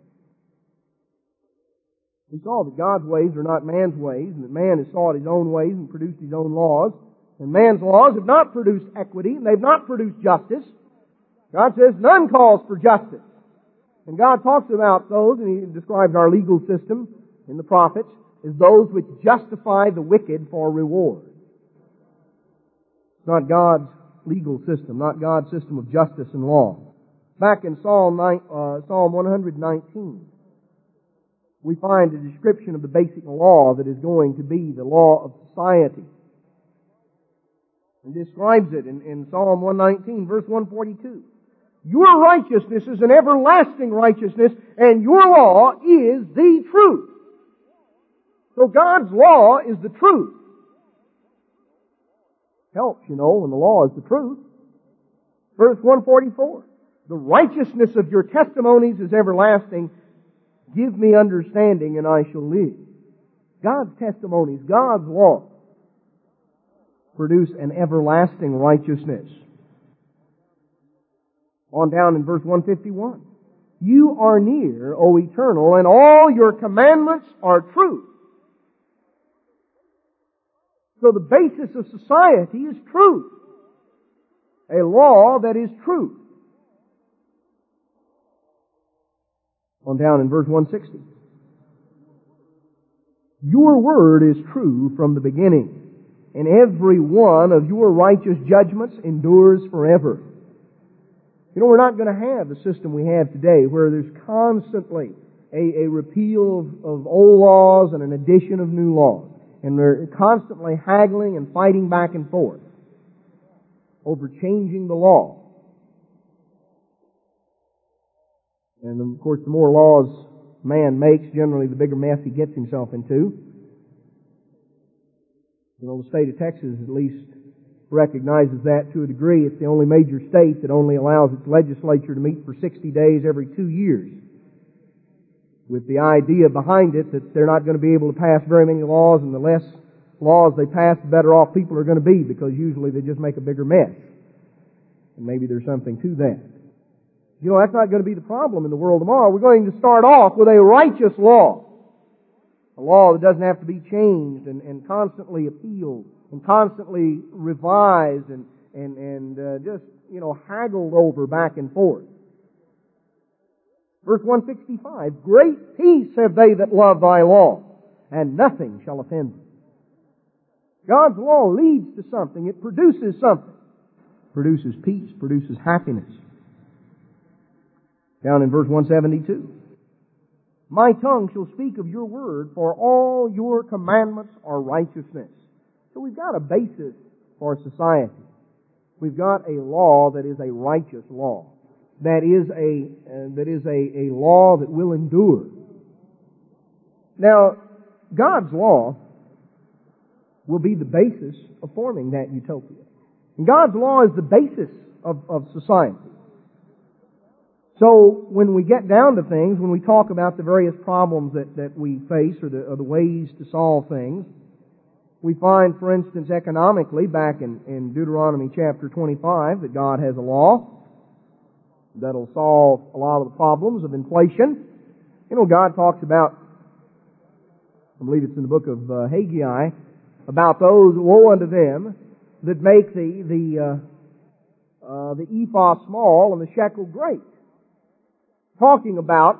We saw that God's ways are not man's ways, and that man has sought his own ways and produced his own laws. And man's laws have not produced equity, and they've not produced justice. God says none calls for justice. And God talks about those, and He describes our legal system in the prophets as those which justify the wicked for reward. It's not God's legal system, not God's system of justice and law. Back in Psalm 119, we find a description of the basic law that is going to be the law of society. It describes it in Psalm 119, verse 142. Your righteousness is an everlasting righteousness, and your law is the truth. So God's law is the truth. Helps, when the law is the truth. Verse 144. The righteousness of your testimonies is everlasting. Give me understanding and I shall live. God's testimonies, God's law, produce an everlasting righteousness. On down in verse 151. You are near, O Eternal, and all your commandments are truth. So the basis of society is truth. A law that is truth. On down in verse 160. Your word is true from the beginning, and every one of your righteous judgments endures forever. We're not going to have the system we have today where there's constantly a repeal of old laws and an addition of new laws. And they're constantly haggling and fighting back and forth over changing the law. And of course, the more laws man makes, generally the bigger mess he gets himself into. The state of Texas at least recognizes that to a degree. It's the only major state that only allows its legislature to meet for 60 days every 2 years, with the idea behind it that they're not going to be able to pass very many laws, and the less laws they pass, the better off people are going to be, because usually they just make a bigger mess. And maybe there's something to that. That's not going to be the problem in the world tomorrow. We're going to start off with a righteous law. A law that doesn't have to be changed and constantly appealed and constantly revised and just, haggled over back and forth. Verse 165, great peace have they that love thy law, and nothing shall offend them. God's law leads to something. It produces something. It produces peace, produces happiness. Down in verse 172. My tongue shall speak of your word, for all your commandments are righteousness. So we've got a basis for society. We've got a law that is a righteous law. That is a law that will endure. Now, God's law will be the basis of forming that utopia. And God's law is the basis of society. So when we get down to things, when we talk about the various problems that we face or the ways to solve things, we find, for instance, economically, back in Deuteronomy chapter 25, that God has a law that'll solve a lot of the problems of inflation. God talks about, I believe it's in the book of Haggai, about those, woe unto them that make the ephah small and the shekel great. Talking about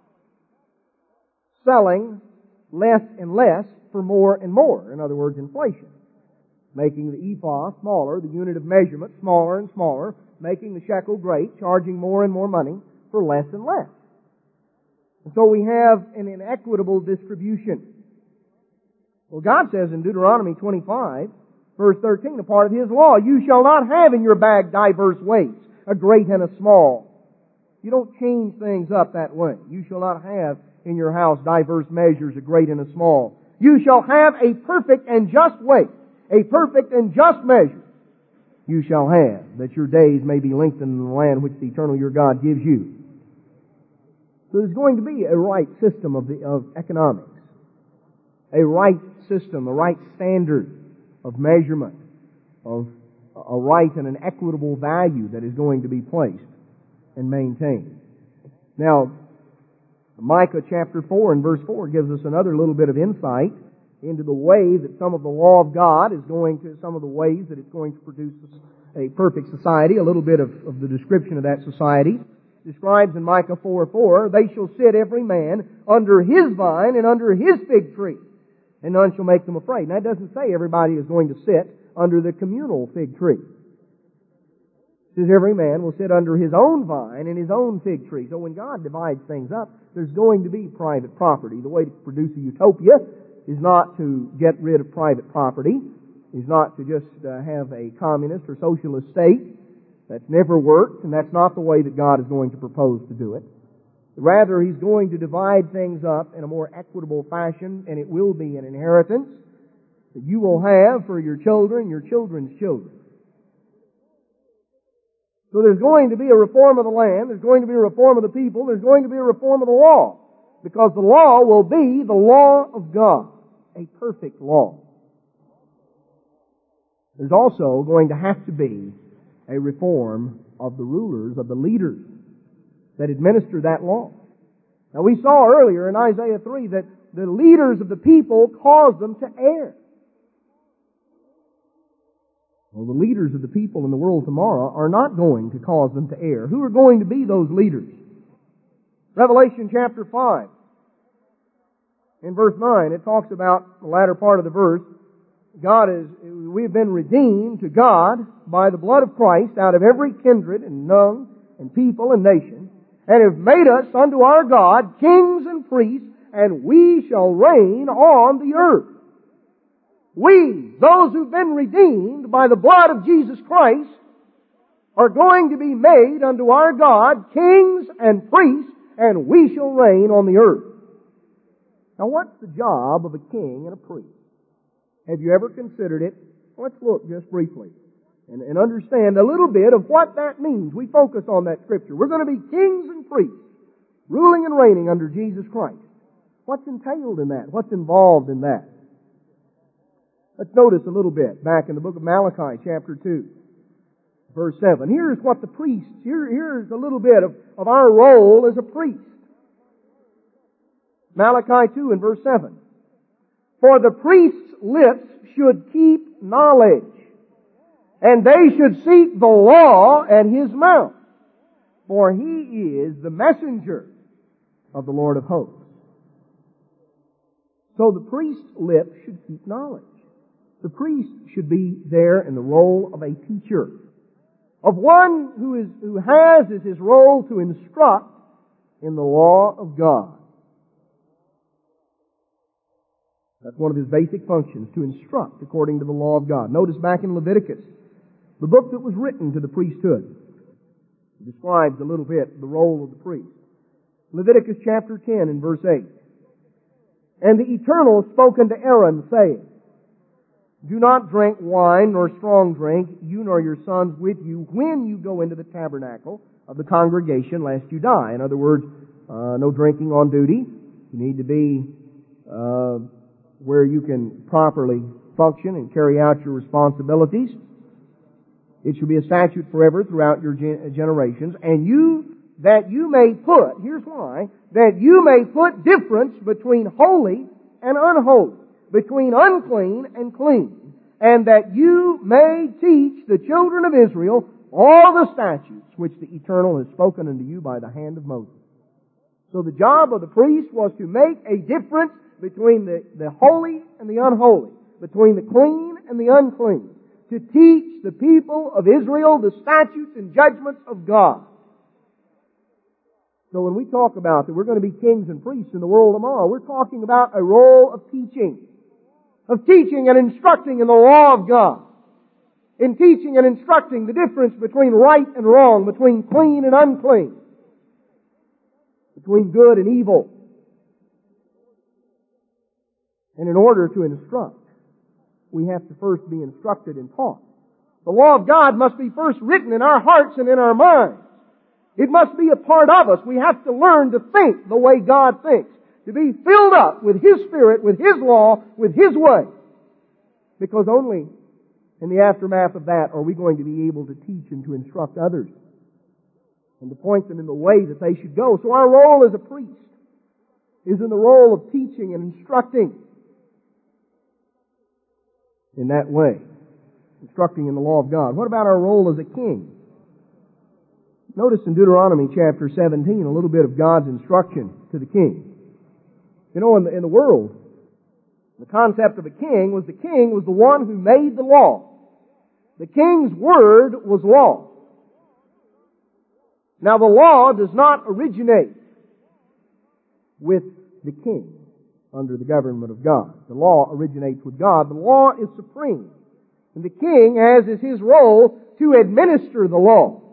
selling less and less for more and more. In other words, inflation. Making the ephah smaller, the unit of measurement smaller and smaller, making the shekel great, charging more and more money for less and less. And so we have an inequitable distribution. Well, God says in Deuteronomy 25, verse 13, a part of His law, you shall not have in your bag diverse weights, a great and a small. You don't change things up that way. You shall not have in your house diverse measures, a great and a small. You shall have a perfect and just weight, a perfect and just measure. You shall have, that your days may be lengthened in the land which the eternal your God gives you. So there's going to be a right system of economics, a right system, a right standard of measurement, of a right and an equitable value that is going to be placed and maintained. Now, Micah chapter 4 and verse 4 gives us another little bit of insight into the way that some of the law of God is going to, some of the ways that it's going to produce a perfect society. A little bit of the description of that society describes in Micah 4:4, they shall sit every man under his vine and under his fig tree, and none shall make them afraid. Now, that doesn't say everybody is going to sit under the communal fig tree. It says every man will sit under his own vine and his own fig tree. So when God divides things up, there's going to be private property. The way to produce a utopia is not to get rid of private property, is not to just have a communist or socialist state. That's never worked, and that's not the way that God is going to propose to do it. Rather, He's going to divide things up in a more equitable fashion, and it will be an inheritance that you will have for your children, your children's children. So there's going to be a reform of the land, there's going to be a reform of the people, there's going to be a reform of the law, because the law will be the law of God, a perfect law. There's also going to have to be a reform of the rulers, of the leaders that administer that law. Now we saw earlier in Isaiah 3 that the leaders of the people caused them to err. Well, the leaders of the people in the world tomorrow are not going to cause them to err. Who are going to be those leaders? Revelation chapter 5. In verse 9, it talks about the latter part of the verse. We have been redeemed to God by the blood of Christ out of every kindred and tongue and people and nation, and have made us unto our God kings and priests, and we shall reign on the earth. We, those who've been redeemed by the blood of Jesus Christ, are going to be made unto our God kings and priests, and we shall reign on the earth. Now what's the job of a king and a priest? Have you ever considered it? Let's look just briefly and understand a little bit of what that means. We focus on that scripture. We're going to be kings and priests, ruling and reigning under Jesus Christ. What's entailed in that? What's involved in that? Let's notice a little bit back in the book of Malachi, chapter 2, verse 7. Here's what the priests, here's a little bit of our role as a priest. Malachi 2 and verse 7. For the priest's lips should keep knowledge, and they should seek the law at his mouth, for he is the messenger of the Lord of hosts. So the priest's lips should keep knowledge. The priest should be there in the role of a teacher, of one who has as his role to instruct in the law of God. That's one of his basic functions, to instruct according to the law of God. Notice back in Leviticus, the book that was written to the priesthood. It describes a little bit the role of the priest. Leviticus chapter 10 and verse 8. And the Eternal spoke unto Aaron, saying, Do not drink wine nor strong drink, you nor your sons with you, when you go into the tabernacle of the congregation, lest you die. In other words, no drinking on duty. You need to be where you can properly function and carry out your responsibilities. It shall be a statute forever throughout your generations. And that you may put, here's why, that you may put difference between holy and unholy, between unclean and clean, and that you may teach the children of Israel all the statutes which the Eternal has spoken unto you by the hand of Moses. So the job of the priest was to make a difference between the holy and the unholy, between the clean and the unclean, to teach the people of Israel the statutes and judgments of God. So when we talk about that we're going to be kings and priests in the world tomorrow, we're talking about a role of teaching and instructing in the law of God, in teaching and instructing the difference between right and wrong, between clean and unclean, between good and evil. And in order to instruct, we have to first be instructed and taught. The law of God must be first written in our hearts and in our minds. It must be a part of us. We have to learn to think the way God thinks, to be filled up with His Spirit, with His law, with His way. Because only in the aftermath of that are we going to be able to teach and to instruct others and to point them in the way that they should go. So our role as a priest is in the role of teaching and instructing in that way, instructing in the law of God. What about our role as a king? Notice in Deuteronomy chapter 17 a little bit of God's instruction to the king. You know, in the world, the concept of a king was the one who made the law. The king's word was law. Now the law does not originate with the king under the government of God. The law originates with God. The law is supreme. And the king, as is his role, to administer the law.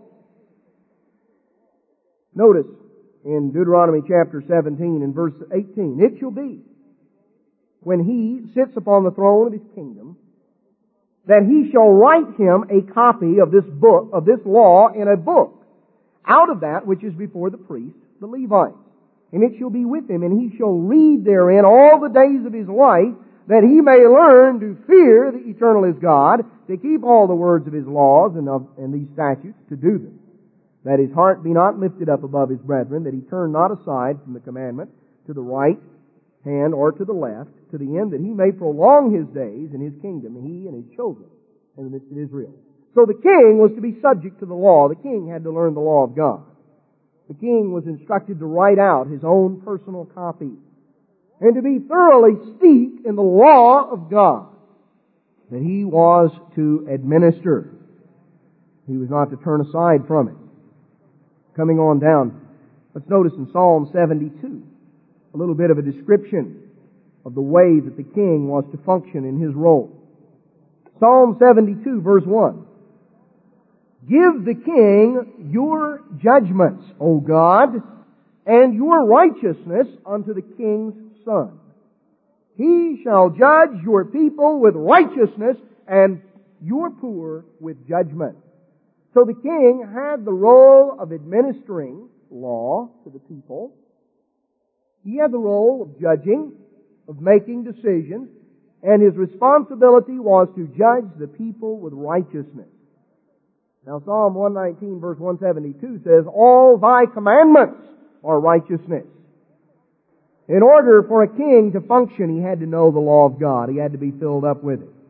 Notice in Deuteronomy chapter 17 and verse 18, it shall be, when he sits upon the throne of his kingdom, that he shall write him a copy of this book, of this law in a book, out of that which is before the priest, the Levite. And it shall be with him, and he shall read therein all the days of his life, that he may learn to fear the eternal his God, to keep all the words of his laws and these statutes, to do them. That his heart be not lifted up above his brethren, that he turn not aside from the commandment to the right hand or to the left, to the end that he may prolong his days in his kingdom, he and his children in the midst of Israel. So the king was to be subject to the law. The king had to learn the law of God. The king was instructed to write out his own personal copy and to be thoroughly steeped in the law of God that he was to administer. He was not to turn aside from it. Coming on down, let's notice in Psalm 72 a little bit of a description of the way that the king was to function in his role. Psalm 72 verse 1. Give the king your judgments, O God, and your righteousness unto the king's son. He shall judge your people with righteousness and your poor with judgment. So the king had the role of administering law to the people. He had the role of judging, of making decisions, and his responsibility was to judge the people with righteousness. Now Psalm 119 verse 172 says, all thy commandments are righteousness. In order for a king to function, he had to know the law of God. He had to be filled up with it.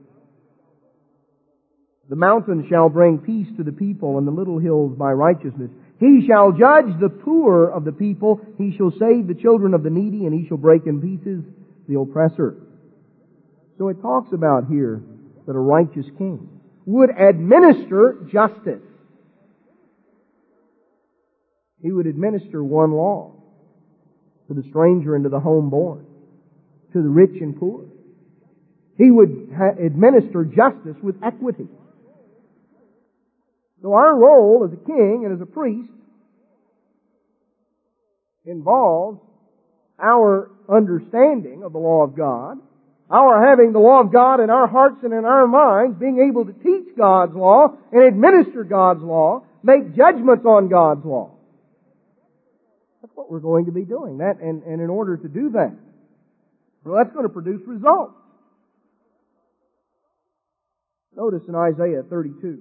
The mountains shall bring peace to the people, and the little hills by righteousness. He shall judge the poor of the people. He shall save the children of the needy, and he shall break in pieces the oppressor. So it talks about here that a righteous king would administer justice. He would administer one law to the stranger and to the homeborn, to the rich and poor. He would administer justice with equity. So our role as a king and as a priest involves our understanding of the law of God, our having the law of God in our hearts and in our minds, being able to teach God's law and administer God's law, make judgments on God's law. That's what we're going to be doing. That, and in order to do that, well, that's going to produce results. Notice in Isaiah 32.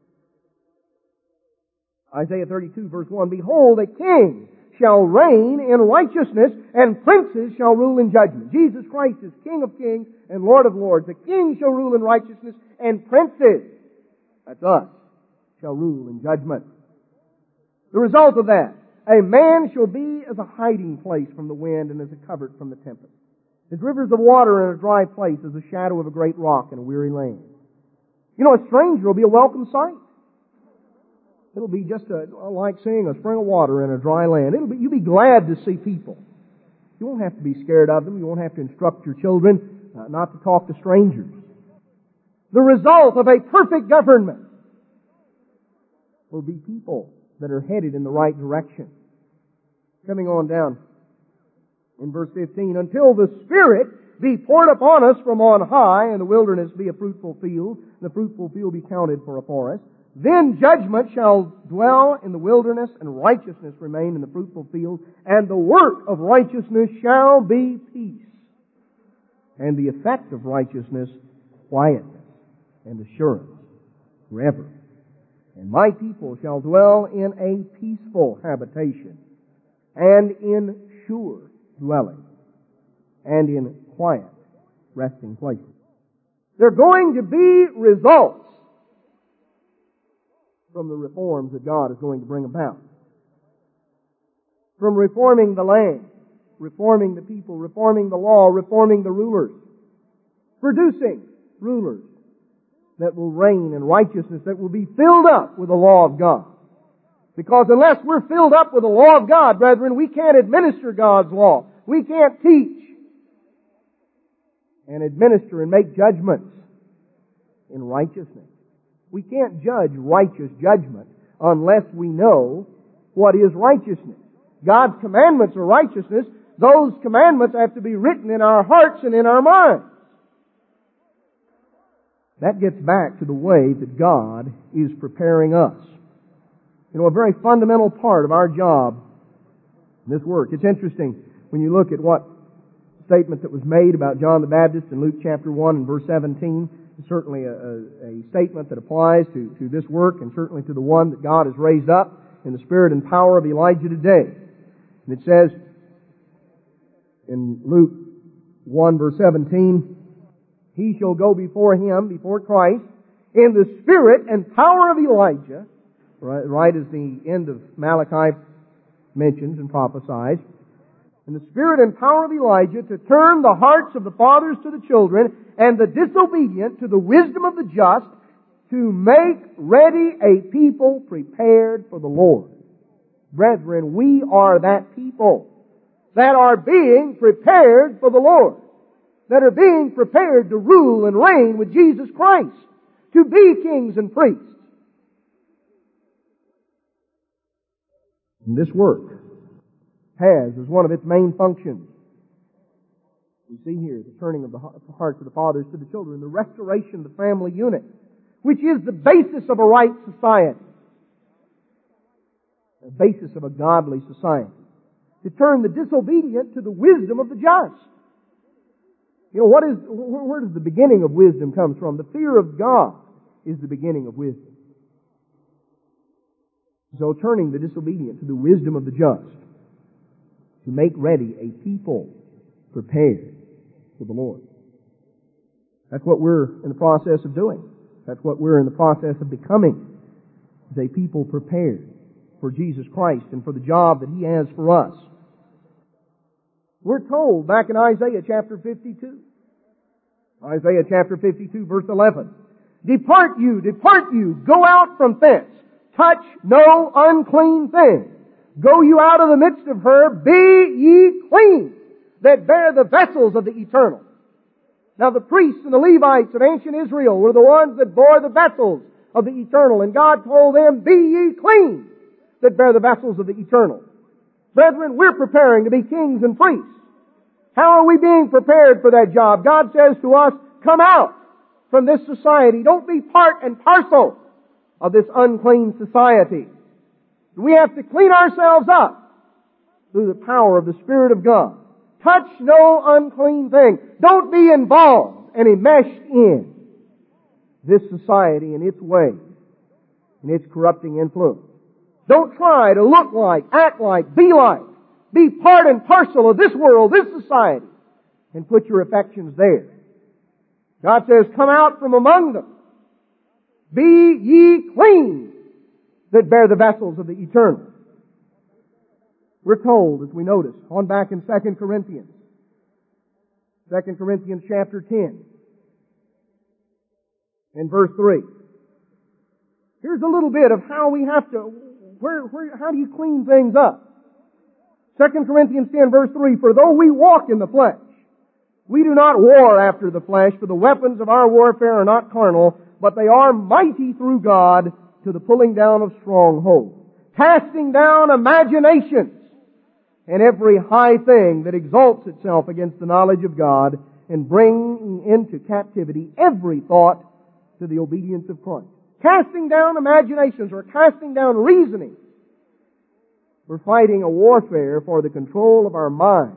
Isaiah 32 verse 1, behold, a king shall reign in righteousness, and princes shall rule in judgment. Jesus Christ is King of kings and Lord of lords. A king shall rule in righteousness, and princes, that's us, shall rule in judgment. The result of that, a man shall be as a hiding place from the wind and as a covert from the tempest. As rivers of water in a dry place, as a shadow of a great rock in a weary land. You know, a stranger will be a welcome sight. It'll be just like seeing a spring of water in a dry land. You'll be glad to see people. You won't have to be scared of them. You won't have to instruct your children not to talk to strangers. The result of a perfect government will be people that are headed in the right direction. Coming on down in verse 15, until the Spirit be poured upon us from on high, and the wilderness be a fruitful field, and the fruitful field be counted for a forest. Then judgment shall dwell in the wilderness, and righteousness remain in the fruitful field, and the work of righteousness shall be peace, and the effect of righteousness quietness and assurance forever. And my people shall dwell in a peaceful habitation, and in sure dwelling, and in quiet resting places. There are going to be results from the reforms that God is going to bring about. From reforming the land, reforming the people, reforming the law, reforming the rulers, producing rulers that will reign in righteousness, that will be filled up with the law of God. Because unless we're filled up with the law of God, brethren, we can't administer God's law. We can't teach and administer and make judgments in righteousness. We can't judge righteous judgment unless we know what is righteousness. God's commandments are righteousness. Those commandments have to be written in our hearts and in our minds. That gets back to the way that God is preparing us. You know, a very fundamental part of our job in this work. It's interesting when you look at what statement that was made about John the Baptist in Luke chapter 1 and verse 17. It's certainly a statement that applies to this work and certainly to the one that God has raised up in the spirit and power of Elijah today. And it says in Luke 1 verse 17, He shall go before him, before Christ, in the spirit and power of Elijah, right as the end of Malachi mentions and prophesies, in the spirit and power of Elijah, to turn the hearts of the fathers to the children, and the disobedient to the wisdom of the just, to make ready a people prepared for the Lord. Brethren, we are that people that are being prepared for the Lord, that are being prepared to rule and reign with Jesus Christ, to be kings and priests. And this work has as one of its main functions, we see here, the turning of the hearts of the fathers to the children, the restoration of the family unit, which is the basis of a right society, the basis of a godly society, to turn the disobedient to the wisdom of the just. You know, where does the beginning of wisdom come from? The fear of God is the beginning of wisdom. So turning the disobedient to the wisdom of the just, to make ready a people prepared for the Lord. That's what we're in the process of doing. That's what we're in the process of becoming, as a people prepared for Jesus Christ and for the job that He has for us. We're told back in Isaiah chapter 52. Isaiah chapter 52 verse 11. Depart you, go out from thence. Touch no unclean thing. Go you out of the midst of her, be ye clean, that bear the vessels of the eternal. Now the priests and the Levites of ancient Israel were the ones that bore the vessels of the eternal, and God told them, be ye clean, that bear the vessels of the eternal. Brethren, we're preparing to be kings and priests. How are we being prepared for that job? God says to us, come out from this society. Don't be part and parcel of this unclean society. We have to clean ourselves up through the power of the Spirit of God. Touch no unclean thing. Don't be involved and enmeshed in this society and its ways and its corrupting influence. Don't try to look like, act like, be part and parcel of this world, this society, and put your affections there. God says, come out from among them. Be ye clean, that bear the vessels of the eternal. We're told, as we notice, on back in 2 Corinthians. 2 Corinthians chapter 10 and verse 3. Here's a little bit of how we have to, how do you clean things up? 2 Corinthians 10 verse 3, for though we walk in the flesh, we do not war after the flesh, for the weapons of our warfare are not carnal, but they are mighty through God to the pulling down of strongholds, casting down imaginations and every high thing that exalts itself against the knowledge of God, and bringing into captivity every thought to the obedience of Christ. Casting down imaginations or casting down reasoning. We're fighting a warfare for the control of our mind.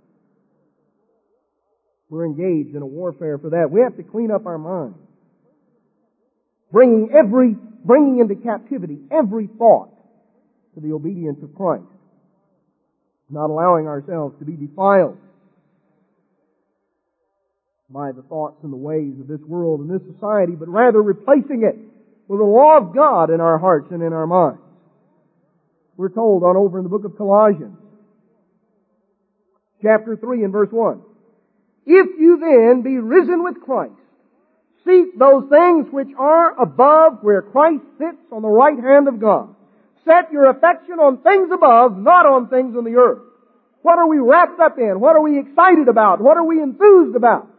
We're engaged in a warfare for that. We have to clean up our mind. Bringing into captivity every thought to the obedience of Christ. Not allowing ourselves to be defiled by the thoughts and the ways of this world and this society, but rather replacing it with the law of God in our hearts and in our minds. We're told on over in the book of Colossians, chapter 3 and verse 1, if you then be risen with Christ, seek those things which are above, where Christ sits on the right hand of God. Set your affection on things above, not on things on the earth. What are we wrapped up in? What are we excited about? What are we enthused about?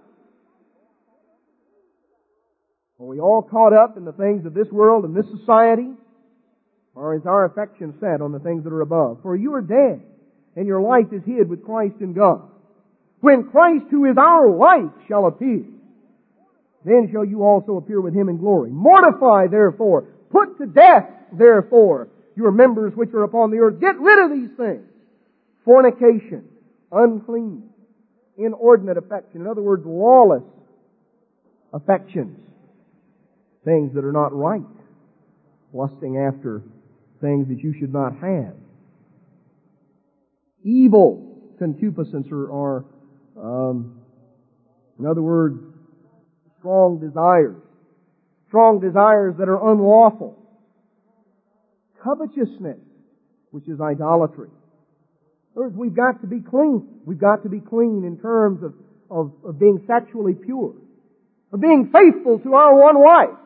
Are we all caught up in the things of this world and this society? Or is our affection set on the things that are above? For you are dead, and your life is hid with Christ in God. When Christ, who is our life, shall appear, then shall you also appear with Him in glory. Mortify, therefore, put to death, therefore, your members which are upon the earth. Get rid of these things. Fornication, uncleanness, inordinate affection. In other words, lawless affections. Things that are not right. Lusting after things that you should not have. Evil concupiscence or in other words, strong desires. Strong desires that are unlawful. Covetousness, which is idolatry. In other words, we've got to be clean. We've got to be clean in terms of being sexually pure. Of being faithful to our one wife.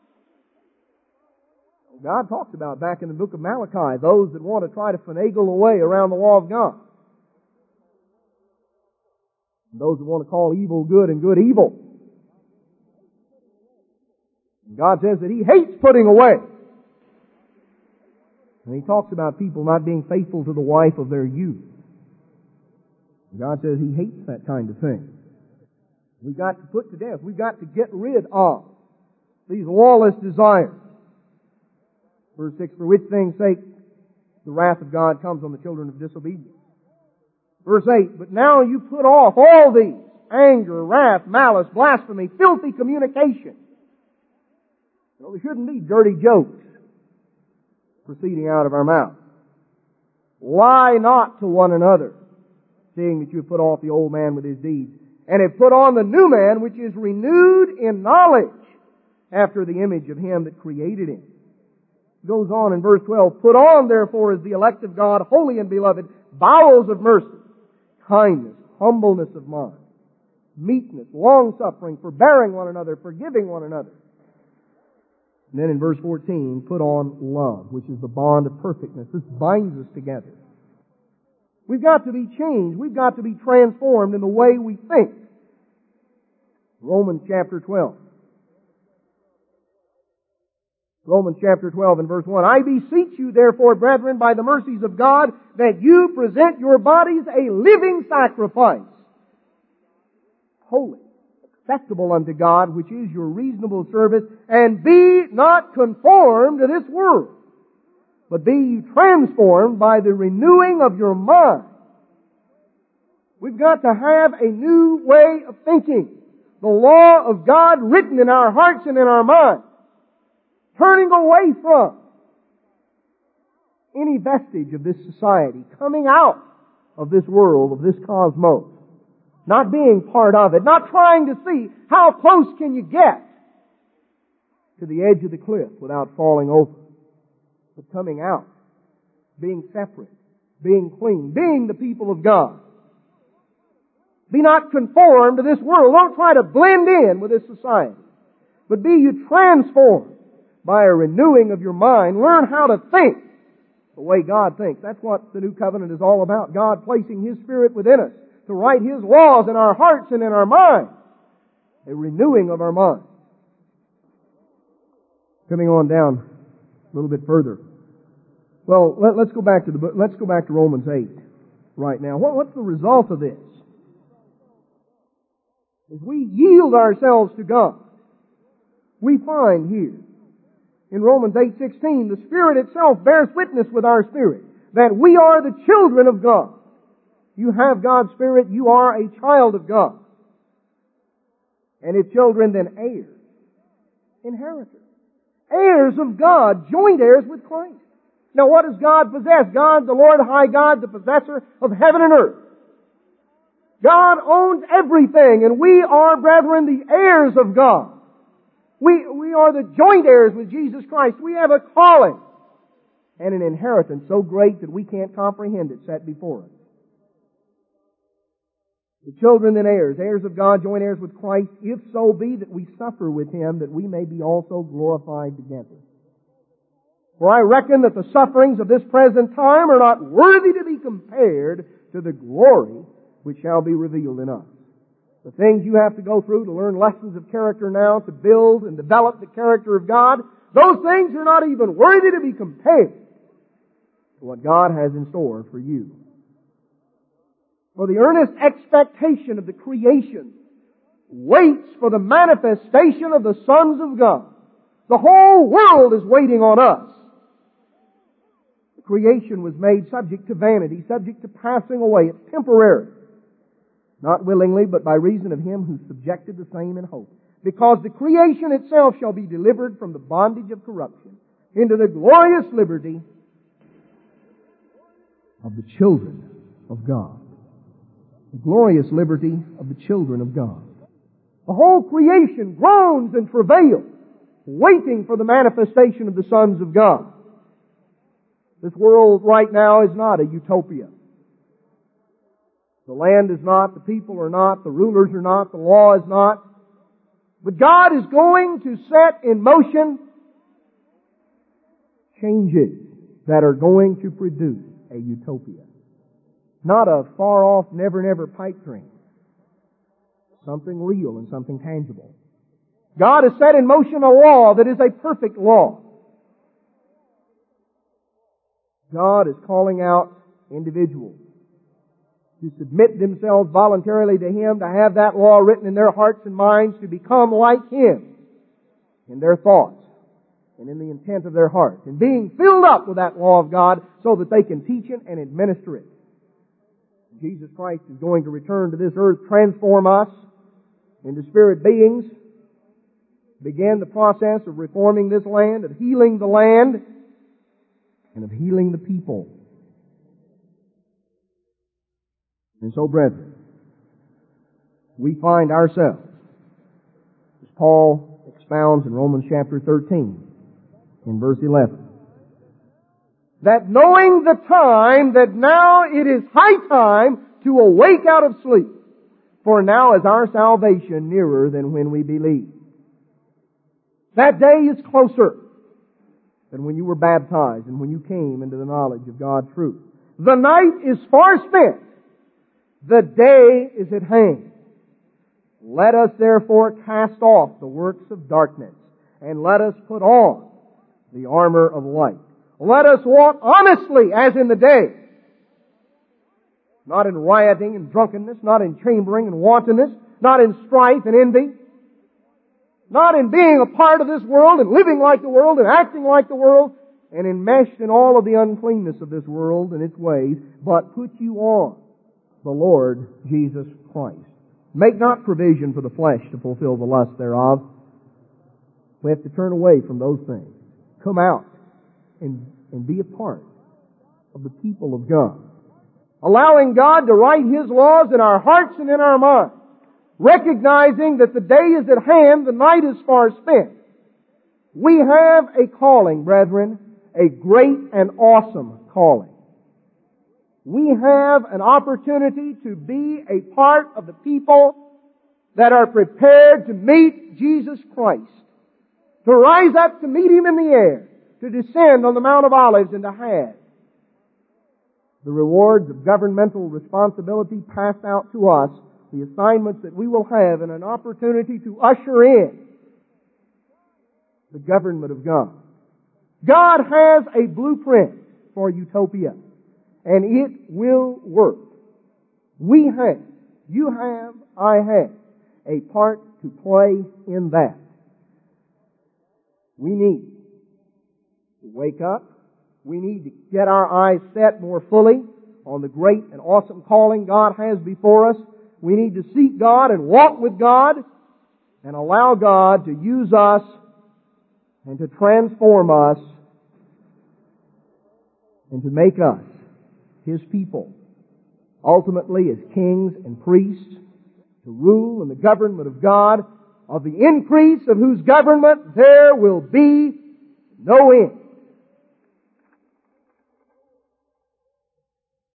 God talks about back in the book of Malachi, those that want to try to finagle away around the law of God. And those that want to call evil good and good evil. And God says that He hates putting away. And He talks about people not being faithful to the wife of their youth. And God says He hates that kind of thing. We've got to put to death. We've got to get rid of these lawless desires. Verse 6, for which things' sake the wrath of God comes on the children of disobedience. Verse 8, but now you put off all these, anger, wrath, malice, blasphemy, filthy communication. Well, there shouldn't be dirty jokes proceeding out of our mouth. Lie not to one another, seeing that you have put off the old man with his deeds, and have put on the new man, which is renewed in knowledge, after the image of Him that created him. It goes on in verse 12, put on therefore as the elect of God, holy and beloved, bowels of mercy, kindness, humbleness of mind, meekness, long-suffering, forbearing one another, forgiving one another. And then in verse 14, put on love, which is the bond of perfectness. This binds us together. We've got to be changed. We've got to be transformed in the way we think. Romans chapter 12. Romans chapter 12 and verse 1. I beseech you therefore, brethren, by the mercies of God, that you present your bodies a living sacrifice, holy, acceptable unto God, which is your reasonable service, and be not conformed to this world, but be ye transformed by the renewing of your mind. We've got to have a new way of thinking. The law of God written in our hearts and in our minds. Turning away from any vestige of this society, coming out of this world, of this cosmos, not being part of it, not trying to see how close can you get to the edge of the cliff without falling over, but coming out, being separate, being clean, being the people of God. Be not conformed to this world. Don't try to blend in with this society, but be you transformed by a renewing of your mind. Learn how to think the way God thinks. That's what the new covenant is all about. God placing His Spirit within us to write His laws in our hearts and in our minds. A renewing of our mind. Coming on down a little bit further. Well, let's go back to Romans 8 right now. What's the result of this? As we yield ourselves to God, we find here in Romans 8:16, the Spirit itself bears witness with our spirit that we are the children of God. You have God's Spirit, you are a child of God. And if children, then heirs, inheritors. Heirs of God, joint heirs with Christ. Now what does God possess? God, the Lord High God, the possessor of heaven and earth. God owns everything, and we are, brethren, the heirs of God. We are the joint heirs with Jesus Christ. We have a calling and an inheritance so great that we can't comprehend it set before us. The children and heirs, heirs of God, joint heirs with Christ, if so be that we suffer with Him, that we may be also glorified together. For I reckon that the sufferings of this present time are not worthy to be compared to the glory which shall be revealed in us. The things you have to go through to learn lessons of character now, to build and develop the character of God, those things are not even worthy to be compared to what God has in store for you. For the earnest expectation of the creation waits for the manifestation of the sons of God. The whole world is waiting on us. The creation was made subject to vanity, subject to passing away. It's temporary. Not willingly, but by reason of Him who subjected the same in hope. Because the creation itself shall be delivered from the bondage of corruption into the glorious liberty of the children of God. The glorious liberty of the children of God. The whole creation groans and travails, waiting for the manifestation of the sons of God. This world right now is not a utopia. The land is not, the people are not, the rulers are not, the law is not. But God is going to set in motion changes that are going to produce a utopia. Not a far-off, never pipe dream. Something real and something tangible. God has set in motion a law that is a perfect law. God is calling out individuals to submit themselves voluntarily to Him, to have that law written in their hearts and minds, to become like Him in their thoughts and in the intent of their hearts, and being filled up with that law of God so that they can teach it and administer it. Jesus Christ is going to return to this earth, transform us into spirit beings, begin the process of reforming this land, of healing the land, and of healing the people. And so, brethren, we find ourselves, as Paul expounds in Romans chapter 13, in verse 11, that knowing the time, that now it is high time to awake out of sleep, for now is our salvation nearer than when we believed. That day is closer than when you were baptized and when you came into the knowledge of God's truth. The night is far spent. The day is at hand. Let us therefore cast off the works of darkness, and let us put on the armor of light. Let us walk honestly as in the day, not in rioting and drunkenness, not in chambering and wantonness, not in strife and envy, not in being a part of this world and living like the world and acting like the world and enmeshed in all of the uncleanness of this world and its ways, but put you on the Lord Jesus Christ. Make not provision for the flesh to fulfill the lust thereof. We have to turn away from those things. Come out and be a part of the people of God. Allowing God to write His laws in our hearts and in our minds. Recognizing that the day is at hand, the night is far spent. We have a calling, brethren, a great and awesome calling. We have an opportunity to be a part of the people that are prepared to meet Jesus Christ, to rise up to meet Him in the air, to descend on the Mount of Olives and to have the rewards of governmental responsibility passed out to us, the assignments that we will have, and an opportunity to usher in the government of God. God has a blueprint for utopia, and it will work. We have, you have, I have a part to play in that. We need to wake up. We need to get our eyes set more fully on the great and awesome calling God has before us. We need to seek God and walk with God and allow God to use us and to transform us and to make us His people, ultimately as kings and priests, to rule in the government of God, of the increase of whose government there will be no end.